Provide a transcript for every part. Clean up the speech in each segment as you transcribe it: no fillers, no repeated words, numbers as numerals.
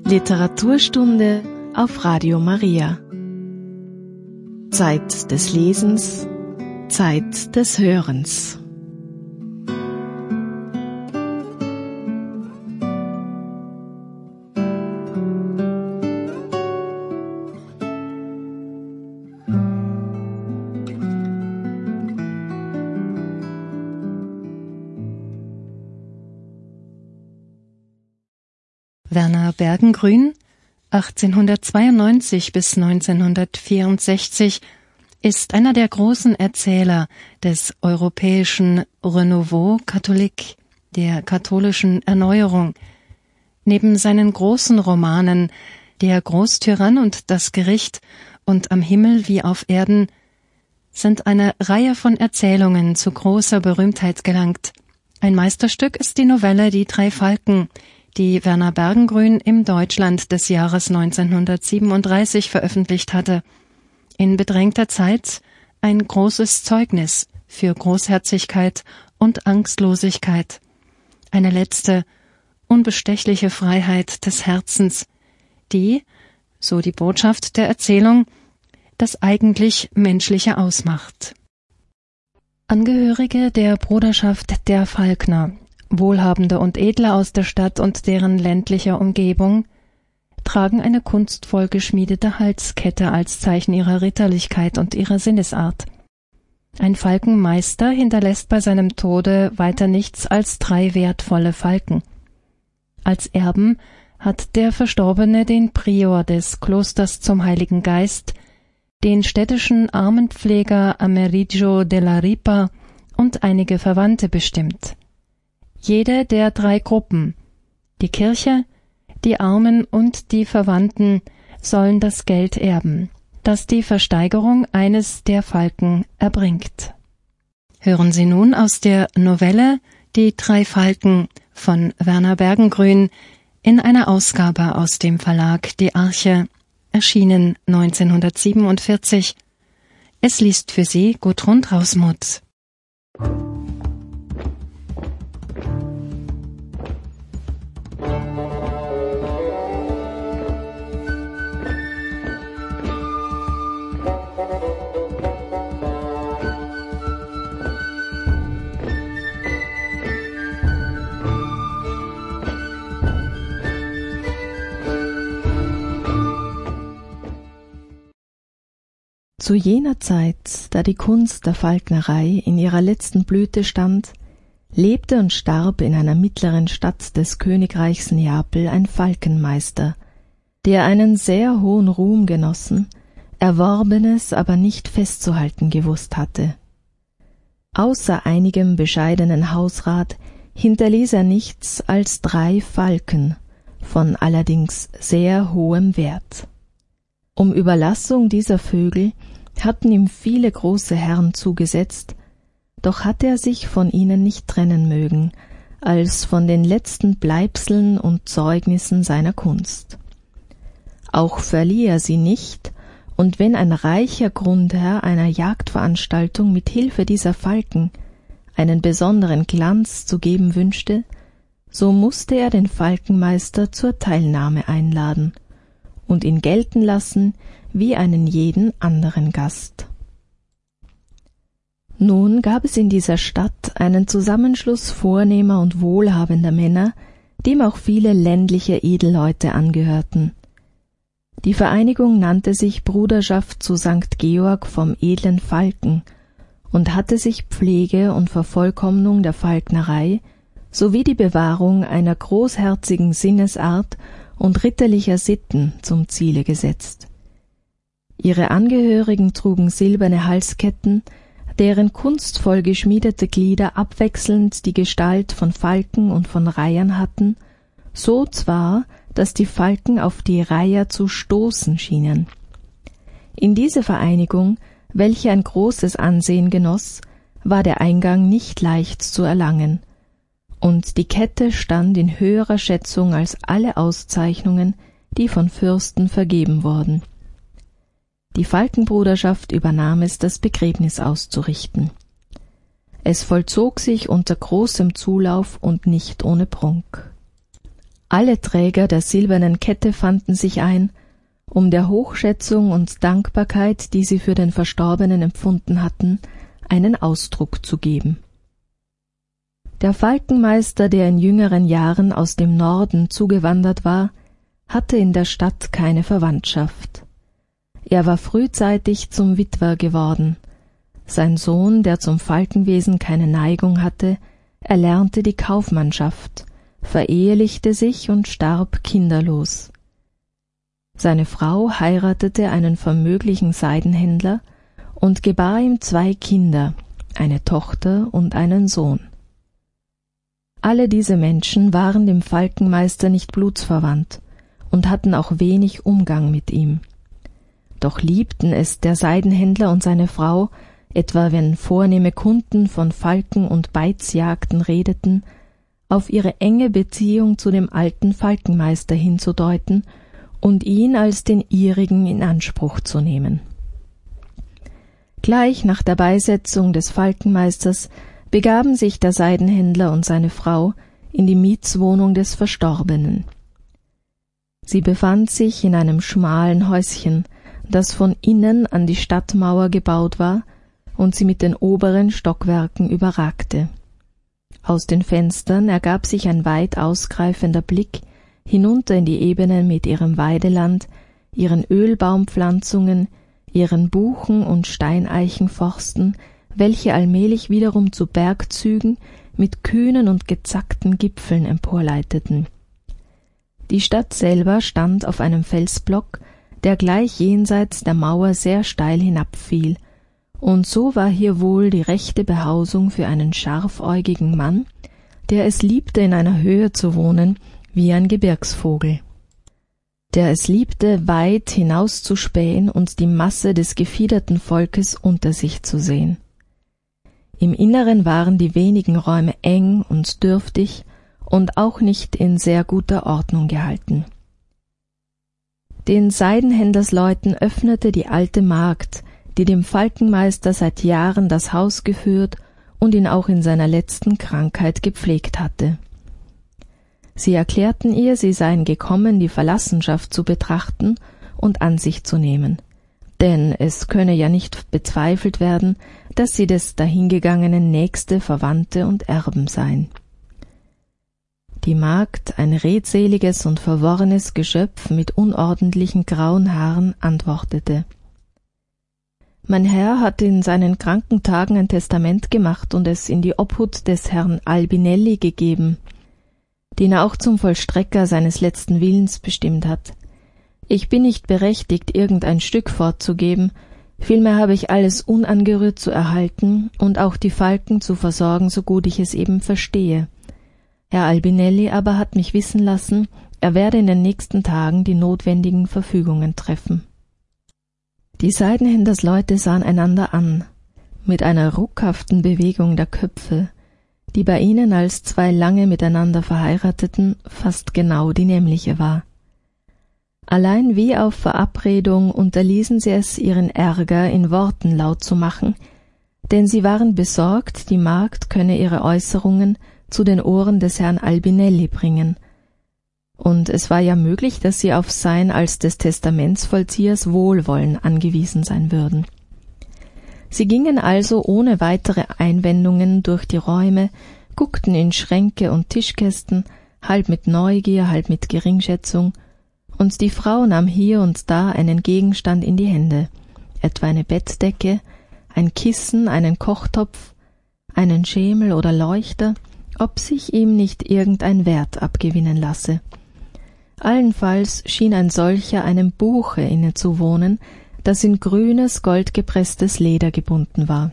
Literaturstunde auf Radio Maria. Zeit des Lesens, Zeit des Hörens. Werner Bergengruen, 1892 bis 1964, ist einer der großen Erzähler des europäischen Renouveau catholique, der katholischen Erneuerung. Neben seinen großen Romanen »Der Großtyrann und das Gericht« und »Am Himmel wie auf Erden« sind eine Reihe von Erzählungen zu großer Berühmtheit gelangt. Ein Meisterstück ist die Novelle »Die drei Falken«, die Werner Bergengruen im Deutschland des Jahres 1937 veröffentlicht hatte. In bedrängter Zeit ein großes Zeugnis für Großherzigkeit und Angstlosigkeit. Eine letzte, unbestechliche Freiheit des Herzens, die, so die Botschaft der Erzählung, das eigentlich Menschliche ausmacht. Angehörige der Bruderschaft der Falkner, Wohlhabende und Edle aus der Stadt und deren ländlicher Umgebung, tragen eine kunstvoll geschmiedete Halskette als Zeichen ihrer Ritterlichkeit und ihrer Sinnesart. Ein Falkenmeister hinterlässt bei seinem Tode weiter nichts als 3 wertvolle Falken. Als Erben hat der Verstorbene den Prior des Klosters zum Heiligen Geist, den städtischen Armenpfleger Amerigo della Ripa und einige Verwandte bestimmt. Jede der 3 Gruppen, die Kirche, die Armen und die Verwandten, sollen das Geld erben, das die Versteigerung eines der Falken erbringt. Hören Sie nun aus der Novelle »Die drei Falken« von Werner Bergengruen in einer Ausgabe aus dem Verlag Die Arche, erschienen 1947. Es liest für Sie Gudrun Trausmuth. Zu jener Zeit, da die Kunst der Falknerei in ihrer letzten Blüte stand, lebte und starb in einer mittleren Stadt des Königreichs Neapel ein Falkenmeister, der einen sehr hohen Ruhm genossen, Erworbenes aber nicht festzuhalten gewusst hatte. Außer einigem bescheidenen Hausrat hinterließ er nichts als 3 Falken, von allerdings sehr hohem Wert. Um Überlassung dieser Vögel hatten ihm viele große Herren zugesetzt, doch hatte er sich von ihnen nicht trennen mögen, als von den letzten Bleibseln und Zeugnissen seiner Kunst. Auch verlieh er sie nicht, und wenn ein reicher Grundherr einer Jagdveranstaltung mit Hilfe dieser Falken einen besonderen Glanz zu geben wünschte, so musste er den Falkenmeister zur Teilnahme einladen und ihn gelten lassen wie einen jeden anderen Gast. Nun gab es in dieser Stadt einen Zusammenschluss vornehmer und wohlhabender Männer, dem auch viele ländliche Edelleute angehörten. Die Vereinigung nannte sich Bruderschaft zu St. Georg vom edlen Falken und hatte sich Pflege und Vervollkommnung der Falknerei sowie die Bewahrung einer großherzigen Sinnesart und ritterlicher Sitten zum Ziele gesetzt. Ihre Angehörigen trugen silberne Halsketten, deren kunstvoll geschmiedete Glieder abwechselnd die Gestalt von Falken und von Reihern hatten, so zwar, dass die Falken auf die Reiher zu stoßen schienen. In diese Vereinigung, welche ein großes Ansehen genoss, war der Eingang nicht leicht zu erlangen, und die Kette stand in höherer Schätzung als alle Auszeichnungen, die von Fürsten vergeben wurden. Die Falkenbruderschaft übernahm es, das Begräbnis auszurichten. Es vollzog sich unter großem Zulauf und nicht ohne Prunk. Alle Träger der silbernen Kette fanden sich ein, um der Hochschätzung und Dankbarkeit, die sie für den Verstorbenen empfunden hatten, einen Ausdruck zu geben. Der Falkenmeister, der in jüngeren Jahren aus dem Norden zugewandert war, hatte in der Stadt keine Verwandtschaft. Er war frühzeitig zum Witwer geworden. Sein Sohn, der zum Falkenwesen keine Neigung hatte, erlernte die Kaufmannschaft, verehelichte sich und starb kinderlos. Seine Frau heiratete einen vermöglichen Seidenhändler und gebar ihm 2 Kinder, eine Tochter und einen Sohn. Alle diese Menschen waren dem Falkenmeister nicht blutsverwandt und hatten auch wenig Umgang mit ihm. Doch liebten es der Seidenhändler und seine Frau, etwa wenn vornehme Kunden von Falken- und Beizjagden redeten, auf ihre enge Beziehung zu dem alten Falkenmeister hinzudeuten und ihn als den ihrigen in Anspruch zu nehmen. Gleich nach der Beisetzung des Falkenmeisters begaben sich der Seidenhändler und seine Frau in die Mietswohnung des Verstorbenen. Sie befand sich in einem schmalen Häuschen, das von innen an die Stadtmauer gebaut war und sie mit den oberen Stockwerken überragte. Aus den Fenstern ergab sich ein weit ausgreifender Blick hinunter in die Ebene mit ihrem Weideland, ihren Ölbaumpflanzungen, ihren Buchen- und Steineichenforsten, welche allmählich wiederum zu Bergzügen mit kühnen und gezackten Gipfeln emporleiteten. Die Stadt selber stand auf einem Felsblock, der gleich jenseits der Mauer sehr steil hinabfiel, und so war hier wohl die rechte Behausung für einen scharfäugigen Mann, der es liebte, in einer Höhe zu wohnen, wie ein Gebirgsvogel, der es liebte, weit hinauszuspähen und die Masse des gefiederten Volkes unter sich zu sehen. Im Inneren waren die wenigen Räume eng und dürftig und auch nicht in sehr guter Ordnung gehalten. Den Seidenhändlersleuten öffnete die alte Magd, die dem Falkenmeister seit Jahren das Haus geführt und ihn auch in seiner letzten Krankheit gepflegt hatte. Sie erklärten ihr, sie seien gekommen, die Verlassenschaft zu betrachten und an sich zu nehmen, denn es könne ja nicht bezweifelt werden, dass sie des Dahingegangenen nächste Verwandte und Erben seien. Die Magd, ein redseliges und verworrenes Geschöpf mit unordentlichen grauen Haaren, antwortete: »Mein Herr hat in seinen kranken Tagen ein Testament gemacht und es in die Obhut des Herrn Albinelli gegeben, den er auch zum Vollstrecker seines letzten Willens bestimmt hat. Ich bin nicht berechtigt, irgendein Stück fortzugeben, vielmehr habe ich alles unangerührt zu erhalten und auch die Falken zu versorgen, so gut ich es eben verstehe. Herr Albinelli aber hat mich wissen lassen, er werde in den nächsten Tagen die notwendigen Verfügungen treffen.« Die Seidenhändlersleute sahen einander an, mit einer ruckhaften Bewegung der Köpfe, die bei ihnen als 2 lange miteinander Verheirateten fast genau die nämliche war. Allein wie auf Verabredung unterließen sie es, ihren Ärger in Worten laut zu machen, denn sie waren besorgt, die Magd könne ihre Äußerungen zu den Ohren des Herrn Albinelli bringen, und es war ja möglich, dass sie auf sein als des Testamentsvollziehers Wohlwollen angewiesen sein würden. Sie gingen also ohne weitere Einwendungen durch die Räume, guckten in Schränke und Tischkästen, halb mit Neugier, halb mit Geringschätzung, und die Frau nahm hier und da einen Gegenstand in die Hände, etwa eine Bettdecke, ein Kissen, einen Kochtopf, einen Schemel oder Leuchter, ob sich ihm nicht irgendein Wert abgewinnen lasse. Allenfalls schien ein solcher einem Buche innezuwohnen, das in grünes, goldgepresstes Leder gebunden war.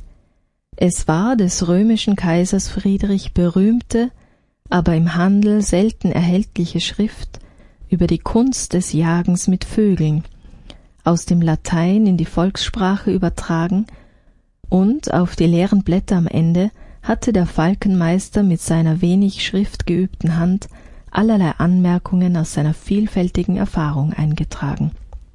Es war des römischen Kaisers Friedrich berühmte, aber im Handel selten erhältliche Schrift über die Kunst des Jagens mit Vögeln, aus dem Latein in die Volkssprache übertragen, und auf die leeren Blätter am Ende hatte der Falkenmeister mit seiner wenig schriftgeübten Hand allerlei Anmerkungen aus seiner vielfältigen Erfahrung eingetragen.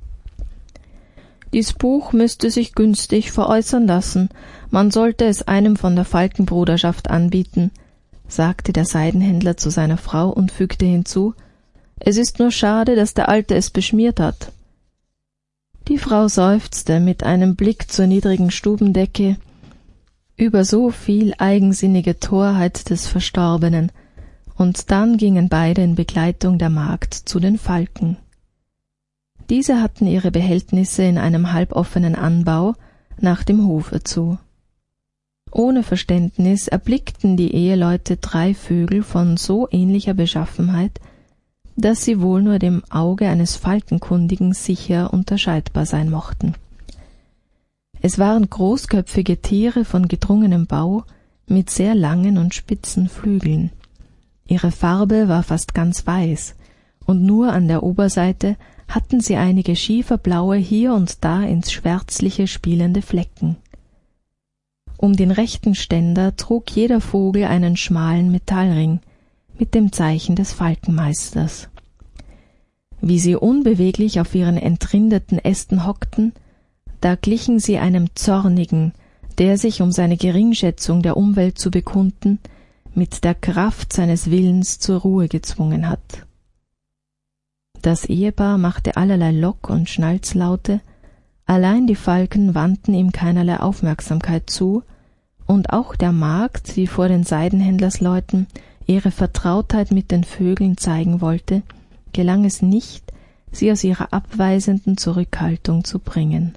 »Dies Buch müsste sich günstig veräußern lassen, man sollte es einem von der Falkenbruderschaft anbieten«, sagte der Seidenhändler zu seiner Frau und fügte hinzu: »Es ist nur schade, dass der Alte es beschmiert hat.« Die Frau seufzte mit einem Blick zur niedrigen Stubendecke über so viel eigensinnige Torheit des Verstorbenen, und dann gingen beide in Begleitung der Magd zu den Falken. Diese hatten ihre Behältnisse in einem halboffenen Anbau nach dem Hofe zu. Ohne Verständnis erblickten die Eheleute 3 Vögel von so ähnlicher Beschaffenheit, dass sie wohl nur dem Auge eines Falkenkundigen sicher unterscheidbar sein mochten. Es waren großköpfige Tiere von gedrungenem Bau mit sehr langen und spitzen Flügeln. Ihre Farbe war fast ganz weiß, und nur an der Oberseite hatten sie einige schieferblaue, hier und da ins Schwärzliche spielende Flecken. Um den rechten Ständer trug jeder Vogel einen schmalen Metallring mit dem Zeichen des Falkenmeisters. Wie sie unbeweglich auf ihren entrindeten Ästen hockten, da glichen sie einem Zornigen, der sich, um seine Geringschätzung der Umwelt zu bekunden, mit der Kraft seines Willens zur Ruhe gezwungen hat. Das Ehepaar machte allerlei Lock- und Schnalzlaute, allein die Falken wandten ihm keinerlei Aufmerksamkeit zu, und auch der Magd, die vor den Seidenhändlersleuten ihre Vertrautheit mit den Vögeln zeigen wollte, gelang es nicht, sie aus ihrer abweisenden Zurückhaltung zu bringen.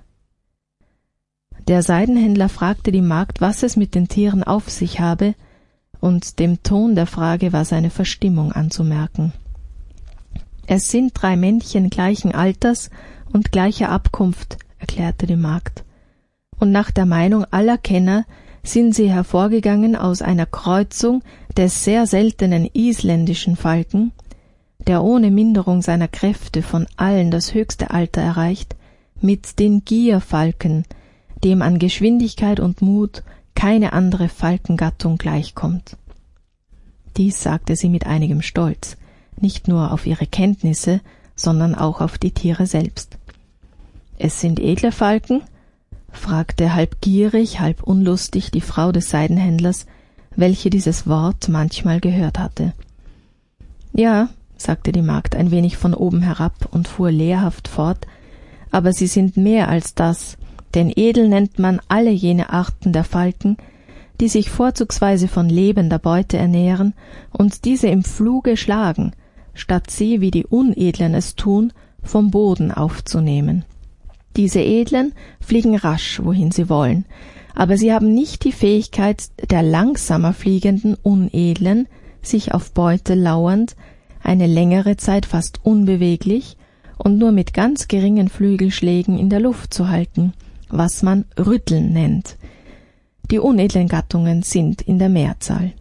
Der Seidenhändler fragte die Magd, was es mit den Tieren auf sich habe, und dem Ton der Frage war seine Verstimmung anzumerken. »Es sind 3 Männchen gleichen Alters und gleicher Abkunft«, erklärte die Magd, »und nach der Meinung aller Kenner sind sie hervorgegangen aus einer Kreuzung des sehr seltenen isländischen Falken, der ohne Minderung seiner Kräfte von allen das höchste Alter erreicht, mit den Gierfalken, dem an Geschwindigkeit und Mut keine andere Falkengattung gleichkommt.« Dies sagte sie mit einigem Stolz, nicht nur auf ihre Kenntnisse, sondern auch auf die Tiere selbst. »Es sind edle Falken?« fragte halb gierig, halb unlustig die Frau des Seidenhändlers, welche dieses Wort manchmal gehört hatte. »Ja«, sagte die Magd ein wenig von oben herab und fuhr lehrhaft fort, »aber sie sind mehr als das, denn edel nennt man alle jene Arten der Falken, die sich vorzugsweise von lebender Beute ernähren und diese im Fluge schlagen, statt sie, wie die Unedlen es tun, vom Boden aufzunehmen. Diese Edlen fliegen rasch, wohin sie wollen, aber sie haben nicht die Fähigkeit der langsamer fliegenden Unedlen, sich auf Beute lauernd, eine längere Zeit fast unbeweglich und nur mit ganz geringen Flügelschlägen in der Luft zu halten, was man Rütteln nennt. Die unedlen Gattungen sind in der Mehrzahl.«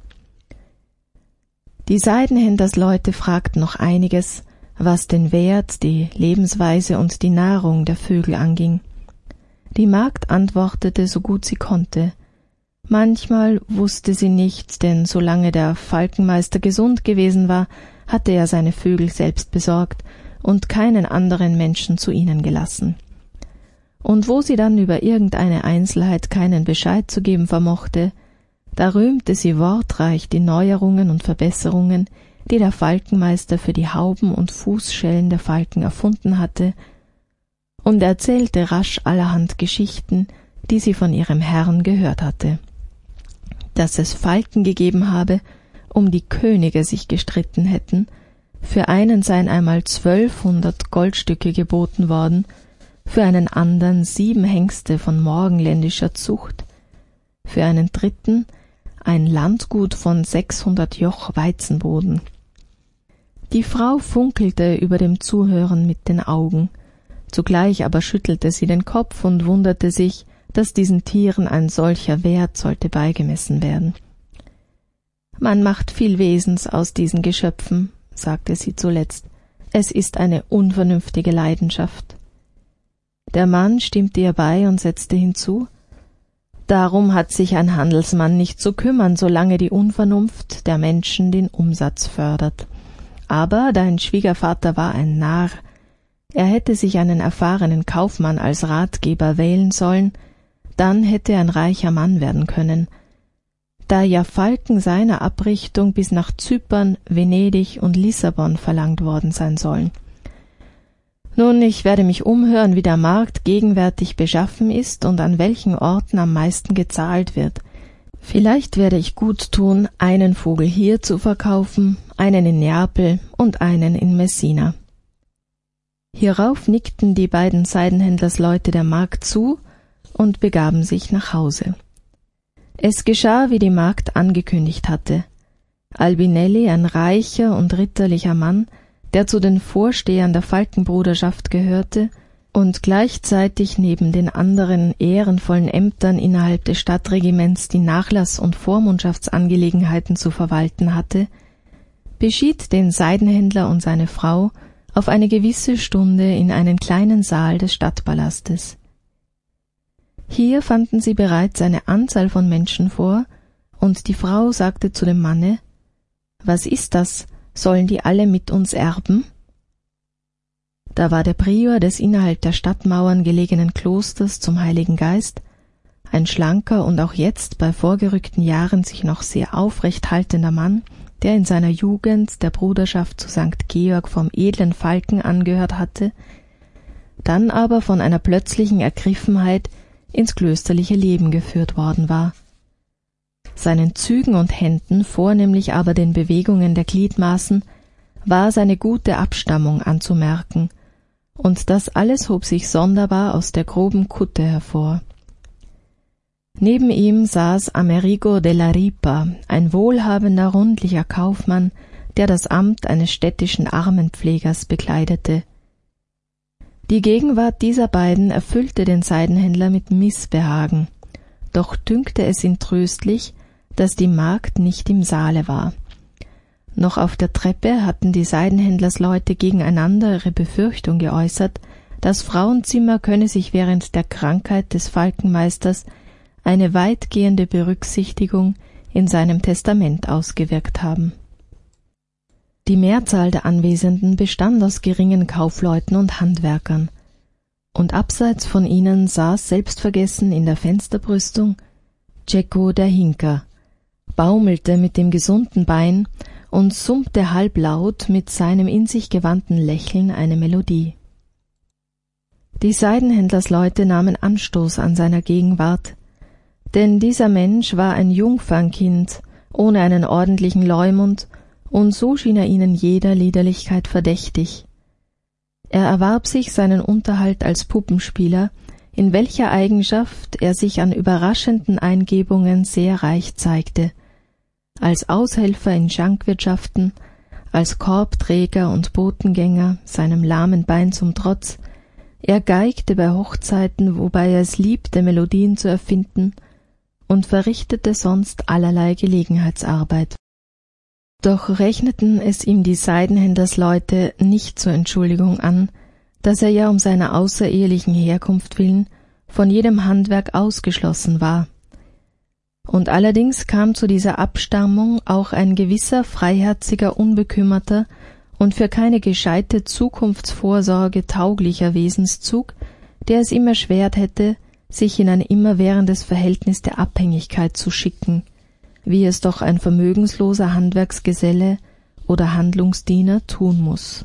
Die Seidenhändlersleute fragten noch einiges, was den Wert, die Lebensweise und die Nahrung der Vögel anging. Die Magd antwortete, so gut sie konnte. Manchmal wusste sie nicht, denn solange der Falkenmeister gesund gewesen war, hatte er seine Vögel selbst besorgt und keinen anderen Menschen zu ihnen gelassen. Und wo sie dann über irgendeine Einzelheit keinen Bescheid zu geben vermochte, da rühmte sie wortreich die Neuerungen und Verbesserungen, die der Falkenmeister für die Hauben und Fußschellen der Falken erfunden hatte, und erzählte rasch allerhand Geschichten, die sie von ihrem Herrn gehört hatte. Dass es Falken gegeben habe, um die Könige sich gestritten hätten, für einen seien einmal 1200 Goldstücke geboten worden, für einen andern 7 Hengste von morgenländischer Zucht, für einen dritten ein Landgut von 600 Joch Weizenboden. Die Frau funkelte über dem Zuhören mit den Augen, zugleich aber schüttelte sie den Kopf und wunderte sich, dass diesen Tieren ein solcher Wert sollte beigemessen werden. »Man macht viel Wesens aus diesen Geschöpfen«, sagte sie zuletzt. »Es ist eine unvernünftige Leidenschaft.« Der Mann stimmte ihr bei und setzte hinzu: »Darum hat sich ein Handelsmann nicht zu kümmern, solange die Unvernunft der Menschen den Umsatz fördert. Aber dein Schwiegervater war ein Narr. Er hätte sich einen erfahrenen Kaufmann als Ratgeber wählen sollen, dann hätte er ein reicher Mann werden können. da ja Falken seiner Abrichtung bis nach Zypern, Venedig und Lissabon verlangt worden sein sollen. Nun, ich werde mich umhören, wie der Markt gegenwärtig beschaffen ist und an welchen Orten am meisten gezahlt wird. Vielleicht werde ich gut tun, einen Vogel hier zu verkaufen, einen in Neapel und einen in Messina. Hierauf nickten die beiden Seidenhändlersleute der Magd zu und begaben sich nach Hause. Es geschah, wie die Magd angekündigt hatte. Albinelli, ein reicher und ritterlicher Mann, der zu den Vorstehern der Falkenbruderschaft gehörte und gleichzeitig neben den anderen ehrenvollen Ämtern innerhalb des Stadtregiments die Nachlass- und Vormundschaftsangelegenheiten zu verwalten hatte, beschied den Seidenhändler und seine Frau auf eine gewisse Stunde in einen kleinen Saal des Stadtpalastes. Hier fanden sie bereits eine Anzahl von Menschen vor, und die Frau sagte zu dem Manne: »Was ist das? Sollen die alle mit uns erben?« Da war der Prior des innerhalb der Stadtmauern gelegenen Klosters zum Heiligen Geist, ein schlanker und auch jetzt bei vorgerückten Jahren sich noch sehr aufrecht haltender Mann, der in seiner Jugend der Bruderschaft zu St. Georg vom edlen Falken angehört hatte, dann aber von einer plötzlichen Ergriffenheit ins klösterliche Leben geführt worden war. Seinen Zügen und Händen, vornehmlich aber den Bewegungen der Gliedmaßen, war seine gute Abstammung anzumerken, und das alles hob sich sonderbar aus der groben Kutte hervor. Neben ihm saß Amerigo della Ripa, ein wohlhabender, rundlicher Kaufmann, der das Amt eines städtischen Armenpflegers bekleidete. Die Gegenwart dieser beiden erfüllte den Seidenhändler mit Missbehagen, doch dünkte es ihn tröstlich, dass die Magd nicht im Saale war. Noch auf der Treppe hatten die Seidenhändlersleute gegeneinander ihre Befürchtung geäußert, das Frauenzimmer könne sich während der Krankheit des Falkenmeisters eine weitgehende Berücksichtigung in seinem Testament ausgewirkt haben. Die Mehrzahl der Anwesenden bestand aus geringen Kaufleuten und Handwerkern, und abseits von ihnen saß selbstvergessen in der Fensterbrüstung Cecco der Hinker, baumelte mit dem gesunden Bein und summte halblaut mit seinem in sich gewandten Lächeln eine Melodie. Die Seidenhändlersleute nahmen Anstoß an seiner Gegenwart, denn dieser Mensch war ein Jungfernkind, ohne einen ordentlichen Leumund, und so schien er ihnen jeder Liederlichkeit verdächtig. Er erwarb sich seinen Unterhalt als Puppenspieler, in welcher Eigenschaft er sich an überraschenden Eingebungen sehr reich zeigte, als Aushelfer in Schankwirtschaften, als Korbträger und Botengänger, seinem lahmen Bein zum Trotz. Er geigte bei Hochzeiten, wobei er es liebte, Melodien zu erfinden, und verrichtete sonst allerlei Gelegenheitsarbeit. Doch rechneten es ihm die Seidenhändlersleute nicht zur Entschuldigung an, dass er ja um seiner außerehelichen Herkunft willen von jedem Handwerk ausgeschlossen war. Und allerdings kam zu dieser Abstammung auch ein gewisser freiherziger, unbekümmerter und für keine gescheite Zukunftsvorsorge tauglicher Wesenszug, der es ihm erschwert hätte, sich in ein immerwährendes Verhältnis der Abhängigkeit zu schicken, wie es doch ein vermögensloser Handwerksgeselle oder Handlungsdiener tun muß.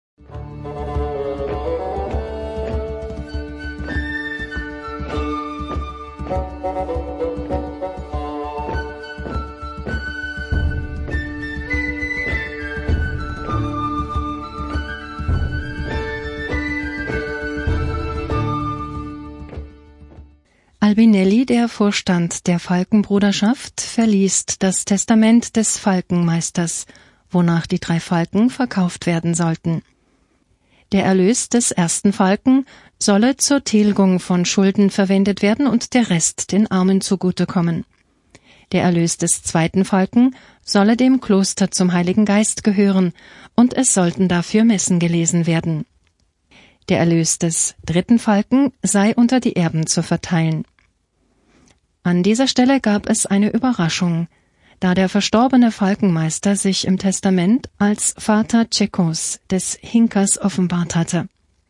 Albinelli, der Vorstand der Falkenbruderschaft, verliest das Testament des Falkenmeisters, wonach die 3 Falken verkauft werden sollten. Der Erlös des ersten Falken solle zur Tilgung von Schulden verwendet werden und der Rest den Armen zugutekommen. Der Erlös des zweiten Falken solle dem Kloster zum Heiligen Geist gehören, und es sollten dafür Messen gelesen werden. Der Erlös des dritten Falken sei unter die Erben zu verteilen. An dieser Stelle gab es eine Überraschung, da der verstorbene Falkenmeister sich im Testament als Vater Ceccos des Hinkers offenbart hatte.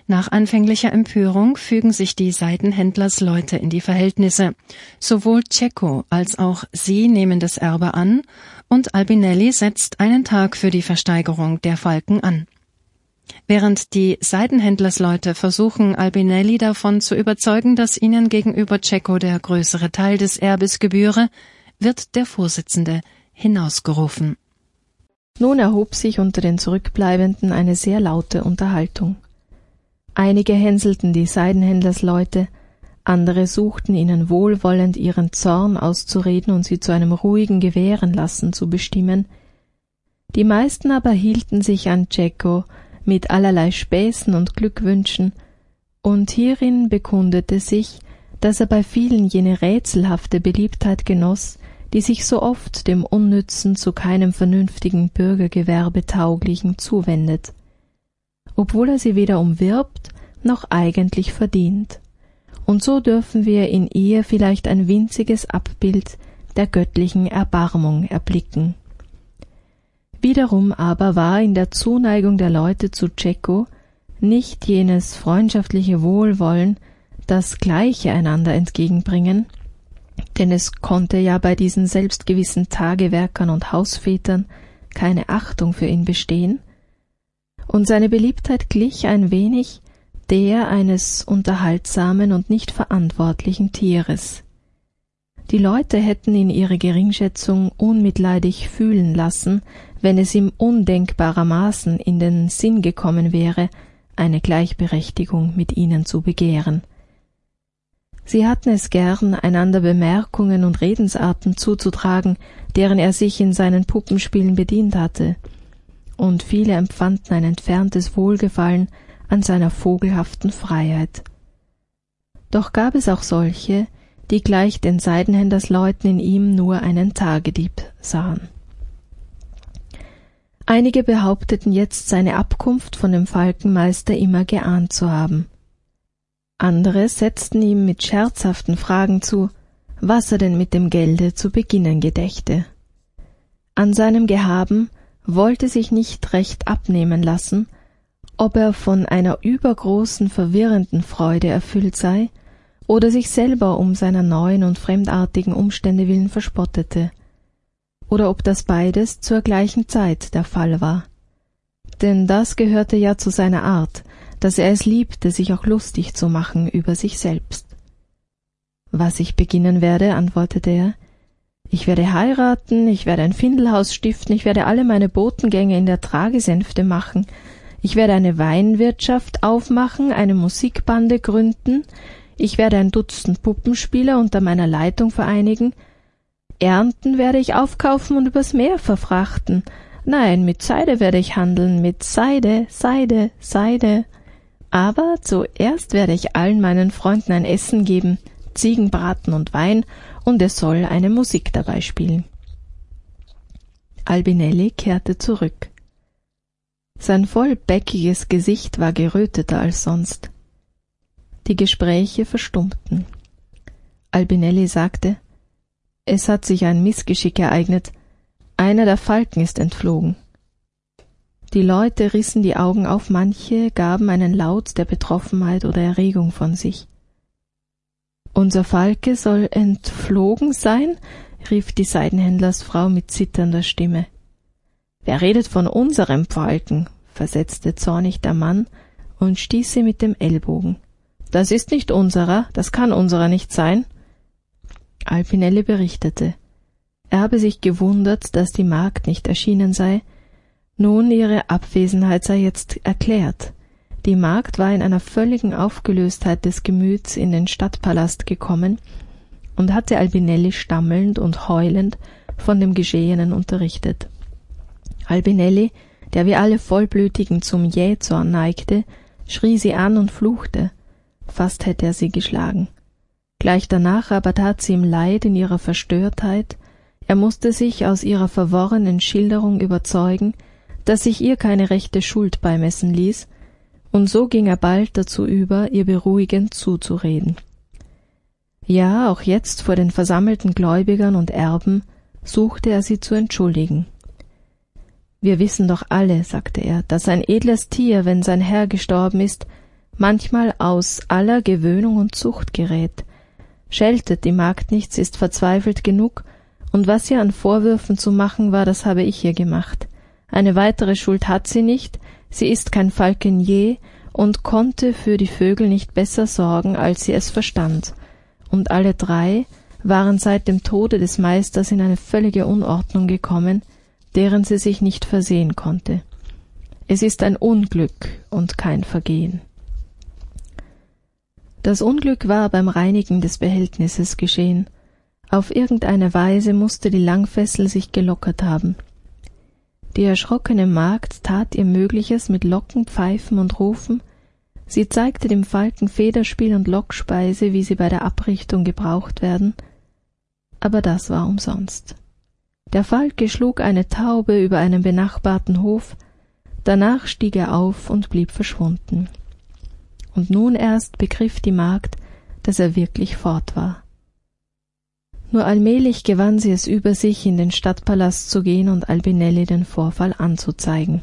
Nach anfänglicher Empörung fügen sich die Seidenhändlersleute in die Verhältnisse. Sowohl Cecco als auch sie nehmen das Erbe an und Albinelli setzt einen Tag für die Versteigerung der Falken an. Während die Seidenhändlersleute versuchen, Albinelli davon zu überzeugen, dass ihnen gegenüber Cecco der größere Teil des Erbes gebühre, wird der Vorsitzende hinausgerufen. Nun erhob sich unter den Zurückbleibenden eine sehr laute Unterhaltung. Einige hänselten die Seidenhändlersleute, andere suchten ihnen wohlwollend ihren Zorn auszureden und sie zu einem ruhigen Gewährenlassen zu bestimmen. Die meisten aber hielten sich an Cecco mit allerlei Späßen und Glückwünschen, und hierin bekundete sich, dass er bei vielen jene rätselhafte Beliebtheit genoss, die sich so oft dem unnützen, zu keinem vernünftigen Bürgergewerbe tauglichen zuwendet, obwohl er sie weder umwirbt noch eigentlich verdient. Und so dürfen wir in ihr vielleicht ein winziges Abbild der göttlichen Erbarmung erblicken. Wiederum aber war in der Zuneigung der Leute zu Cecco nicht jenes freundschaftliche Wohlwollen, das Gleiche einander entgegenbringen, denn es konnte ja bei diesen selbstgewissen Tagewerkern und Hausvätern keine Achtung für ihn bestehen, und seine Beliebtheit glich ein wenig der eines unterhaltsamen und nicht verantwortlichen Tieres. Die Leute hätten ihn ihre Geringschätzung unmitleidig fühlen lassen, wenn es ihm undenkbarermaßen in den Sinn gekommen wäre, eine Gleichberechtigung mit ihnen zu begehren. Sie hatten es gern, einander Bemerkungen und Redensarten zuzutragen, deren er sich in seinen Puppenspielen bedient hatte, und viele empfanden ein entferntes Wohlgefallen an seiner vogelhaften Freiheit. Doch gab es auch solche, die gleich den Seidenhändlersleuten in ihm nur einen Tagedieb sahen. Einige behaupteten jetzt, seine Abkunft von dem Falkenmeister immer geahnt zu haben. Andere setzten ihm mit scherzhaften Fragen zu, was er denn mit dem Gelde zu beginnen gedächte. An seinem Gehaben wollte sich nicht recht abnehmen lassen, ob er von einer übergroßen, verwirrenden Freude erfüllt sei oder sich selber um seiner neuen und fremdartigen Umstände willen verspottete, oder ob das beides zur gleichen Zeit der Fall war. Denn das gehörte ja zu seiner Art, dass er es liebte, sich auch lustig zu machen über sich selbst. »Was ich beginnen werde«, antwortete er, »ich werde heiraten, ich werde ein Findelhaus stiften, ich werde alle meine Botengänge in der Tragesänfte machen, ich werde eine Weinwirtschaft aufmachen, eine Musikbande gründen, ich werde ein Dutzend Puppenspieler unter meiner Leitung vereinigen, Ernten werde ich aufkaufen und übers Meer verfrachten, nein, mit Seide werde ich handeln, mit Seide, Seide, Seide. Aber zuerst werde ich allen meinen Freunden ein Essen geben, Ziegenbraten und Wein, und es soll eine Musik dabei spielen.« Albinelli kehrte zurück. Sein vollbäckiges Gesicht war geröteter als sonst. Die Gespräche verstummten. Albinelli sagte, »Es hat sich ein Missgeschick ereignet. Einer der Falken ist entflogen.« Die Leute rissen die Augen auf, manche gaben einen Laut der Betroffenheit oder Erregung von sich. »Unser Falke soll entflogen sein?« rief die Seidenhändlersfrau mit zitternder Stimme. »Wer redet von unserem Falken?« versetzte zornig der Mann und stieß sie mit dem Ellbogen. »Das ist nicht unserer, das kann unserer nicht sein.« Albinelli berichtete. Er habe sich gewundert, dass die Magd nicht erschienen sei. Nun, ihre Abwesenheit sei jetzt erklärt. Die Magd war in einer völligen Aufgelöstheit des Gemüts in den Stadtpalast gekommen und hatte Albinelli stammelnd und heulend von dem Geschehenen unterrichtet. Albinelli, der wie alle Vollblütigen zum Jähzorn neigte, schrie sie an und fluchte. Fast hätte er sie geschlagen. Gleich danach aber tat sie ihm leid in ihrer Verstörtheit. Er musste sich aus ihrer verworrenen Schilderung überzeugen, dass sich ihr keine rechte Schuld beimessen ließ, und so ging er bald dazu über, ihr beruhigend zuzureden. Ja, auch jetzt vor den versammelten Gläubigern und Erben suchte er sie zu entschuldigen. »Wir wissen doch alle«, sagte er, »dass ein edles Tier, wenn sein Herr gestorben ist, manchmal aus aller Gewöhnung und Zucht gerät. Scheltet die Magd nicht, sie ist verzweifelt genug, und was ihr an Vorwürfen zu machen war, das habe ich ihr gemacht. Eine weitere Schuld hat sie nicht, sie ist kein Falkenier und konnte für die Vögel nicht besser sorgen, als sie es verstand. Und alle drei waren seit dem Tode des Meisters in eine völlige Unordnung gekommen, deren sie sich nicht versehen konnte. Es ist ein Unglück und kein Vergehen. Das Unglück war beim Reinigen des Behältnisses geschehen. Auf irgendeine Weise musste die Langfessel sich gelockert haben. Die erschrockene Magd tat ihr Mögliches mit Locken, Pfeifen und Rufen. Sie zeigte dem Falken Federspiel und Lockspeise, wie sie bei der Abrichtung gebraucht werden, aber das war umsonst. Der Falke schlug eine Taube über einen benachbarten Hof, danach stieg er auf und blieb verschwunden. Und nun erst begriff die Magd, dass er wirklich fort war. Nur allmählich gewann sie es über sich, in den Stadtpalast zu gehen und Albinelli den Vorfall anzuzeigen.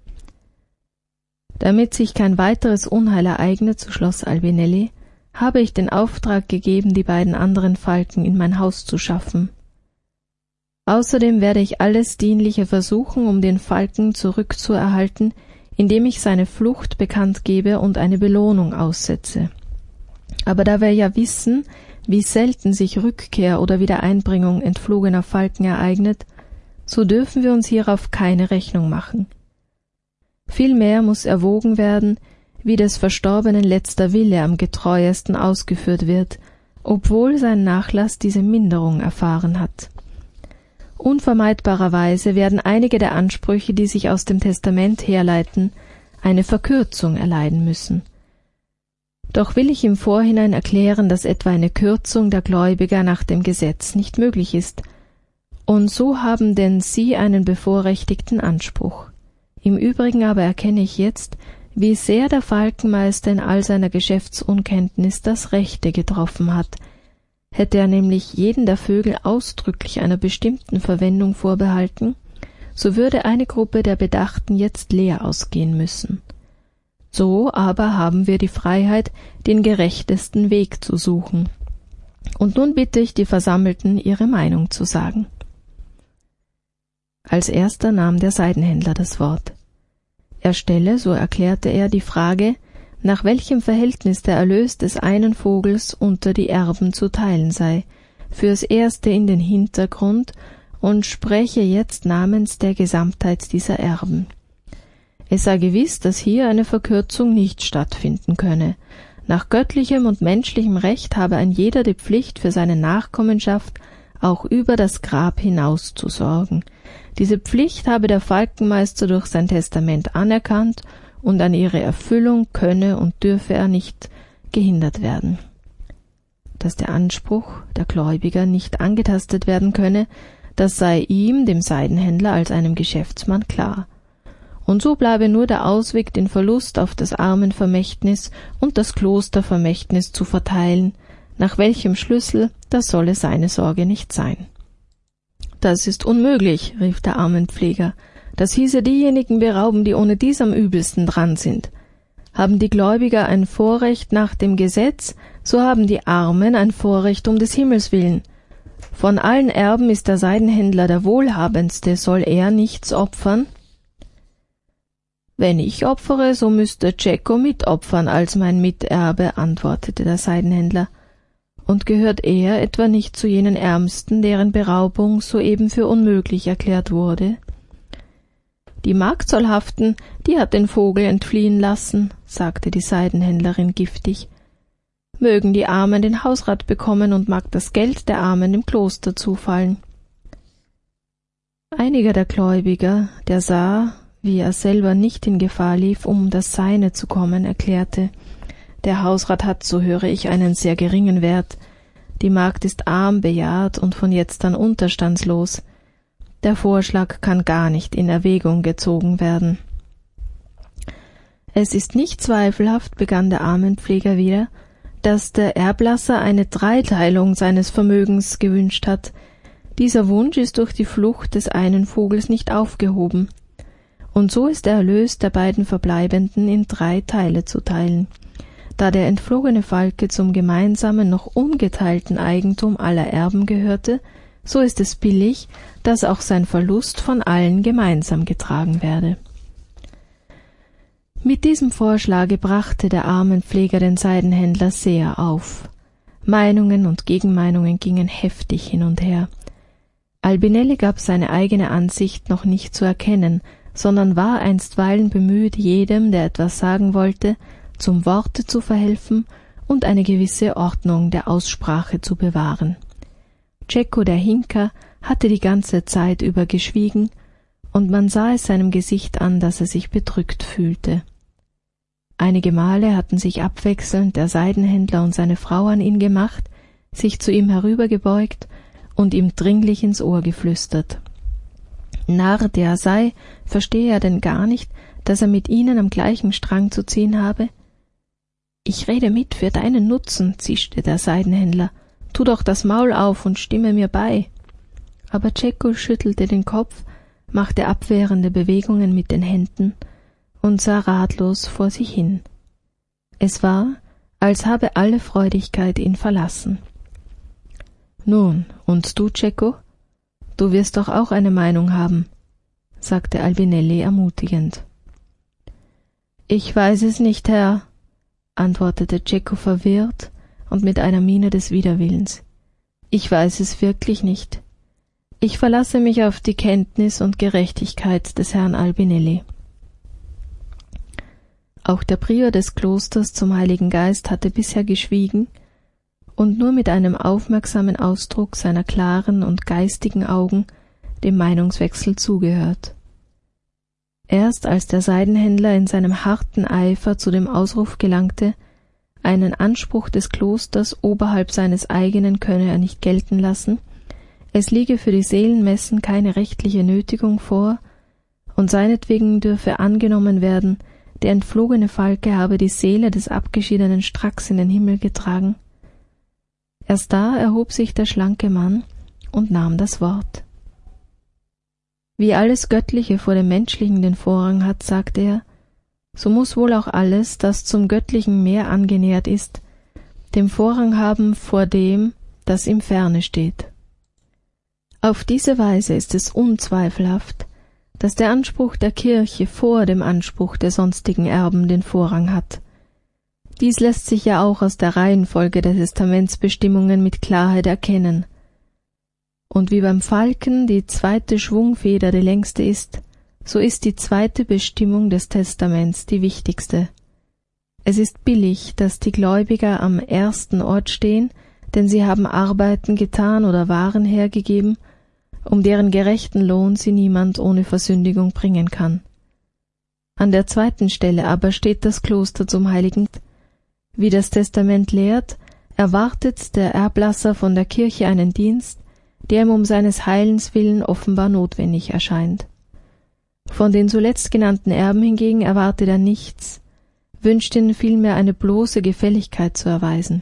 Damit sich kein weiteres Unheil ereignet, so schloss Albinelli, habe ich den Auftrag gegeben, die beiden anderen Falken in mein Haus zu schaffen. Außerdem werde ich alles Dienliche versuchen, um den Falken zurückzuerhalten, indem ich seine Flucht bekannt gebe und eine Belohnung aussetze. Aber da wir ja wissen, wie selten sich Rückkehr oder Wiedereinbringung entflogener Falken ereignet, so dürfen wir uns hierauf keine Rechnung machen. Vielmehr muss erwogen werden, wie des Verstorbenen letzter Wille am getreuesten ausgeführt wird, obwohl sein Nachlass diese Minderung erfahren hat. Unvermeidbarerweise werden einige der Ansprüche, die sich aus dem Testament herleiten, eine Verkürzung erleiden müssen. Doch will ich im Vorhinein erklären, dass etwa eine Kürzung der Gläubiger nach dem Gesetz nicht möglich ist, und so haben denn sie einen bevorrechtigten Anspruch. Im Übrigen aber erkenne ich jetzt, wie sehr der Falkenmeister in all seiner Geschäftsunkenntnis das Rechte getroffen hat. Hätte er nämlich jeden der Vögel ausdrücklich einer bestimmten Verwendung vorbehalten, so würde eine Gruppe der Bedachten jetzt leer ausgehen müssen. So aber haben wir die Freiheit, den gerechtesten Weg zu suchen. Und nun bitte ich die Versammelten, ihre Meinung zu sagen. Als erster nahm der Seidenhändler das Wort. Er stelle, so erklärte er, die Frage, nach welchem Verhältnis der Erlös des einen Vogels unter die Erben zu teilen sei, fürs Erste in den Hintergrund und spreche jetzt namens der Gesamtheit dieser Erben. Es sei gewiss, dass hier eine Verkürzung nicht stattfinden könne. Nach göttlichem und menschlichem Recht habe ein jeder die Pflicht, für seine Nachkommenschaft auch über das Grab hinaus zu sorgen. Diese Pflicht habe der Falkenmeister durch sein Testament anerkannt, und an ihre Erfüllung könne und dürfe er nicht gehindert werden. Dass der Anspruch der Gläubiger nicht angetastet werden könne, das sei ihm, dem Seidenhändler, als einem Geschäftsmann klar. Und so bleibe nur der Ausweg, den Verlust auf das Armenvermächtnis und das Klostervermächtnis zu verteilen, nach welchem Schlüssel, das solle seine Sorge nicht sein. »Das ist unmöglich«, rief der Armenpfleger, »das hieße diejenigen berauben, die ohne dies am übelsten dran sind. Haben die Gläubiger ein Vorrecht nach dem Gesetz, so haben die Armen ein Vorrecht um des Himmels willen. Von allen Erben ist der Seidenhändler der wohlhabendste, soll er nichts opfern?« »Wenn ich opfere, so müsste Cecco mitopfern als mein Miterbe«, antwortete der Seidenhändler. »Und gehört er etwa nicht zu jenen Ärmsten, deren Beraubung soeben für unmöglich erklärt wurde?« »Die Marktzollhaften, die hat den Vogel entfliehen lassen«, sagte die Seidenhändlerin giftig. »Mögen die Armen den Hausrat bekommen und mag das Geld der Armen dem Kloster zufallen.« Einiger der Gläubiger, der sah, wie er selber nicht in Gefahr lief, um das Seine zu kommen, erklärte, »Der Hausrat hat, so höre ich, einen sehr geringen Wert. Die Magd ist arm, bejahrt und von jetzt an unterstandslos. Der Vorschlag kann gar nicht in Erwägung gezogen werden.« »Es ist nicht zweifelhaft«, begann der Armenpfleger wieder, »dass der Erblasser eine Dreiteilung seines Vermögens gewünscht hat. Dieser Wunsch ist durch die Flucht des einen Vogels nicht aufgehoben. Und so ist der Erlös der beiden Verbleibenden in 3 Teile zu teilen. Da der entflogene Falke zum gemeinsamen, noch ungeteilten Eigentum aller Erben gehörte, so ist es billig, dass auch sein Verlust von allen gemeinsam getragen werde. Mit diesem Vorschlage brachte der Armenpfleger den Seidenhändler sehr auf. Meinungen und Gegenmeinungen gingen heftig hin und her. Albinelli gab seine eigene Ansicht noch nicht zu erkennen, sondern war einstweilen bemüht, jedem, der etwas sagen wollte, zum Worte zu verhelfen und eine gewisse Ordnung der Aussprache zu bewahren. Cecco der Hinker hatte die ganze Zeit über geschwiegen, und man sah es seinem Gesicht an, dass er sich bedrückt fühlte. Einige Male hatten sich abwechselnd der Seidenhändler und seine Frau an ihn gemacht, sich zu ihm herübergebeugt und ihm dringlich ins Ohr geflüstert. Narr, der er sei, verstehe er denn gar nicht, dass er mit ihnen am gleichen Strang zu ziehen habe? »Ich rede mit für deinen Nutzen«, zischte der Seidenhändler, »tu doch das Maul auf und stimme mir bei.« Aber Cecco schüttelte den Kopf, machte abwehrende Bewegungen mit den Händen und sah ratlos vor sich hin. Es war, als habe alle Freudigkeit ihn verlassen. »Nun, und du, Cecco? Du wirst doch auch eine Meinung haben«, sagte Albinelli ermutigend. »Ich weiß es nicht, Herr«, antwortete Cecco verwirrt und mit einer Miene des Widerwillens. »Ich weiß es wirklich nicht. Ich verlasse mich auf die Kenntnis und Gerechtigkeit des Herrn Albinelli.« Auch der Prior des Klosters zum Heiligen Geist hatte bisher geschwiegen und nur mit einem aufmerksamen Ausdruck seiner klaren und geistigen Augen dem Meinungswechsel zugehört. Erst als der Seidenhändler in seinem harten Eifer zu dem Ausruf gelangte, einen Anspruch des Klosters oberhalb seines eigenen könne er nicht gelten lassen, es liege für die Seelenmessen keine rechtliche Nötigung vor, und seinetwegen dürfe angenommen werden, der entflogene Falke habe die Seele des abgeschiedenen Stracks in den Himmel getragen. Erst da erhob sich der schlanke Mann und nahm das Wort. »Wie alles Göttliche vor dem Menschlichen den Vorrang hat«, sagte er, »so muß wohl auch alles, das zum Göttlichen mehr angenähert ist, den Vorrang haben vor dem, das im Ferne steht. Auf diese Weise ist es unzweifelhaft, dass der Anspruch der Kirche vor dem Anspruch der sonstigen Erben den Vorrang hat. Dies lässt sich ja auch aus der Reihenfolge der Testamentsbestimmungen mit Klarheit erkennen. Und wie beim Falken die zweite Schwungfeder die längste ist, so ist die zweite Bestimmung des Testaments die wichtigste. Es ist billig, dass die Gläubiger am ersten Ort stehen, denn sie haben Arbeiten getan oder Waren hergegeben, um deren gerechten Lohn sie niemand ohne Versündigung bringen kann. An der zweiten Stelle aber steht das Kloster zum Heiligen. Wie das Testament lehrt, erwartet der Erblasser von der Kirche einen Dienst, der ihm um seines Heilens willen offenbar notwendig erscheint. Von den zuletzt genannten Erben hingegen erwartet er nichts, wünscht ihnen vielmehr eine bloße Gefälligkeit zu erweisen.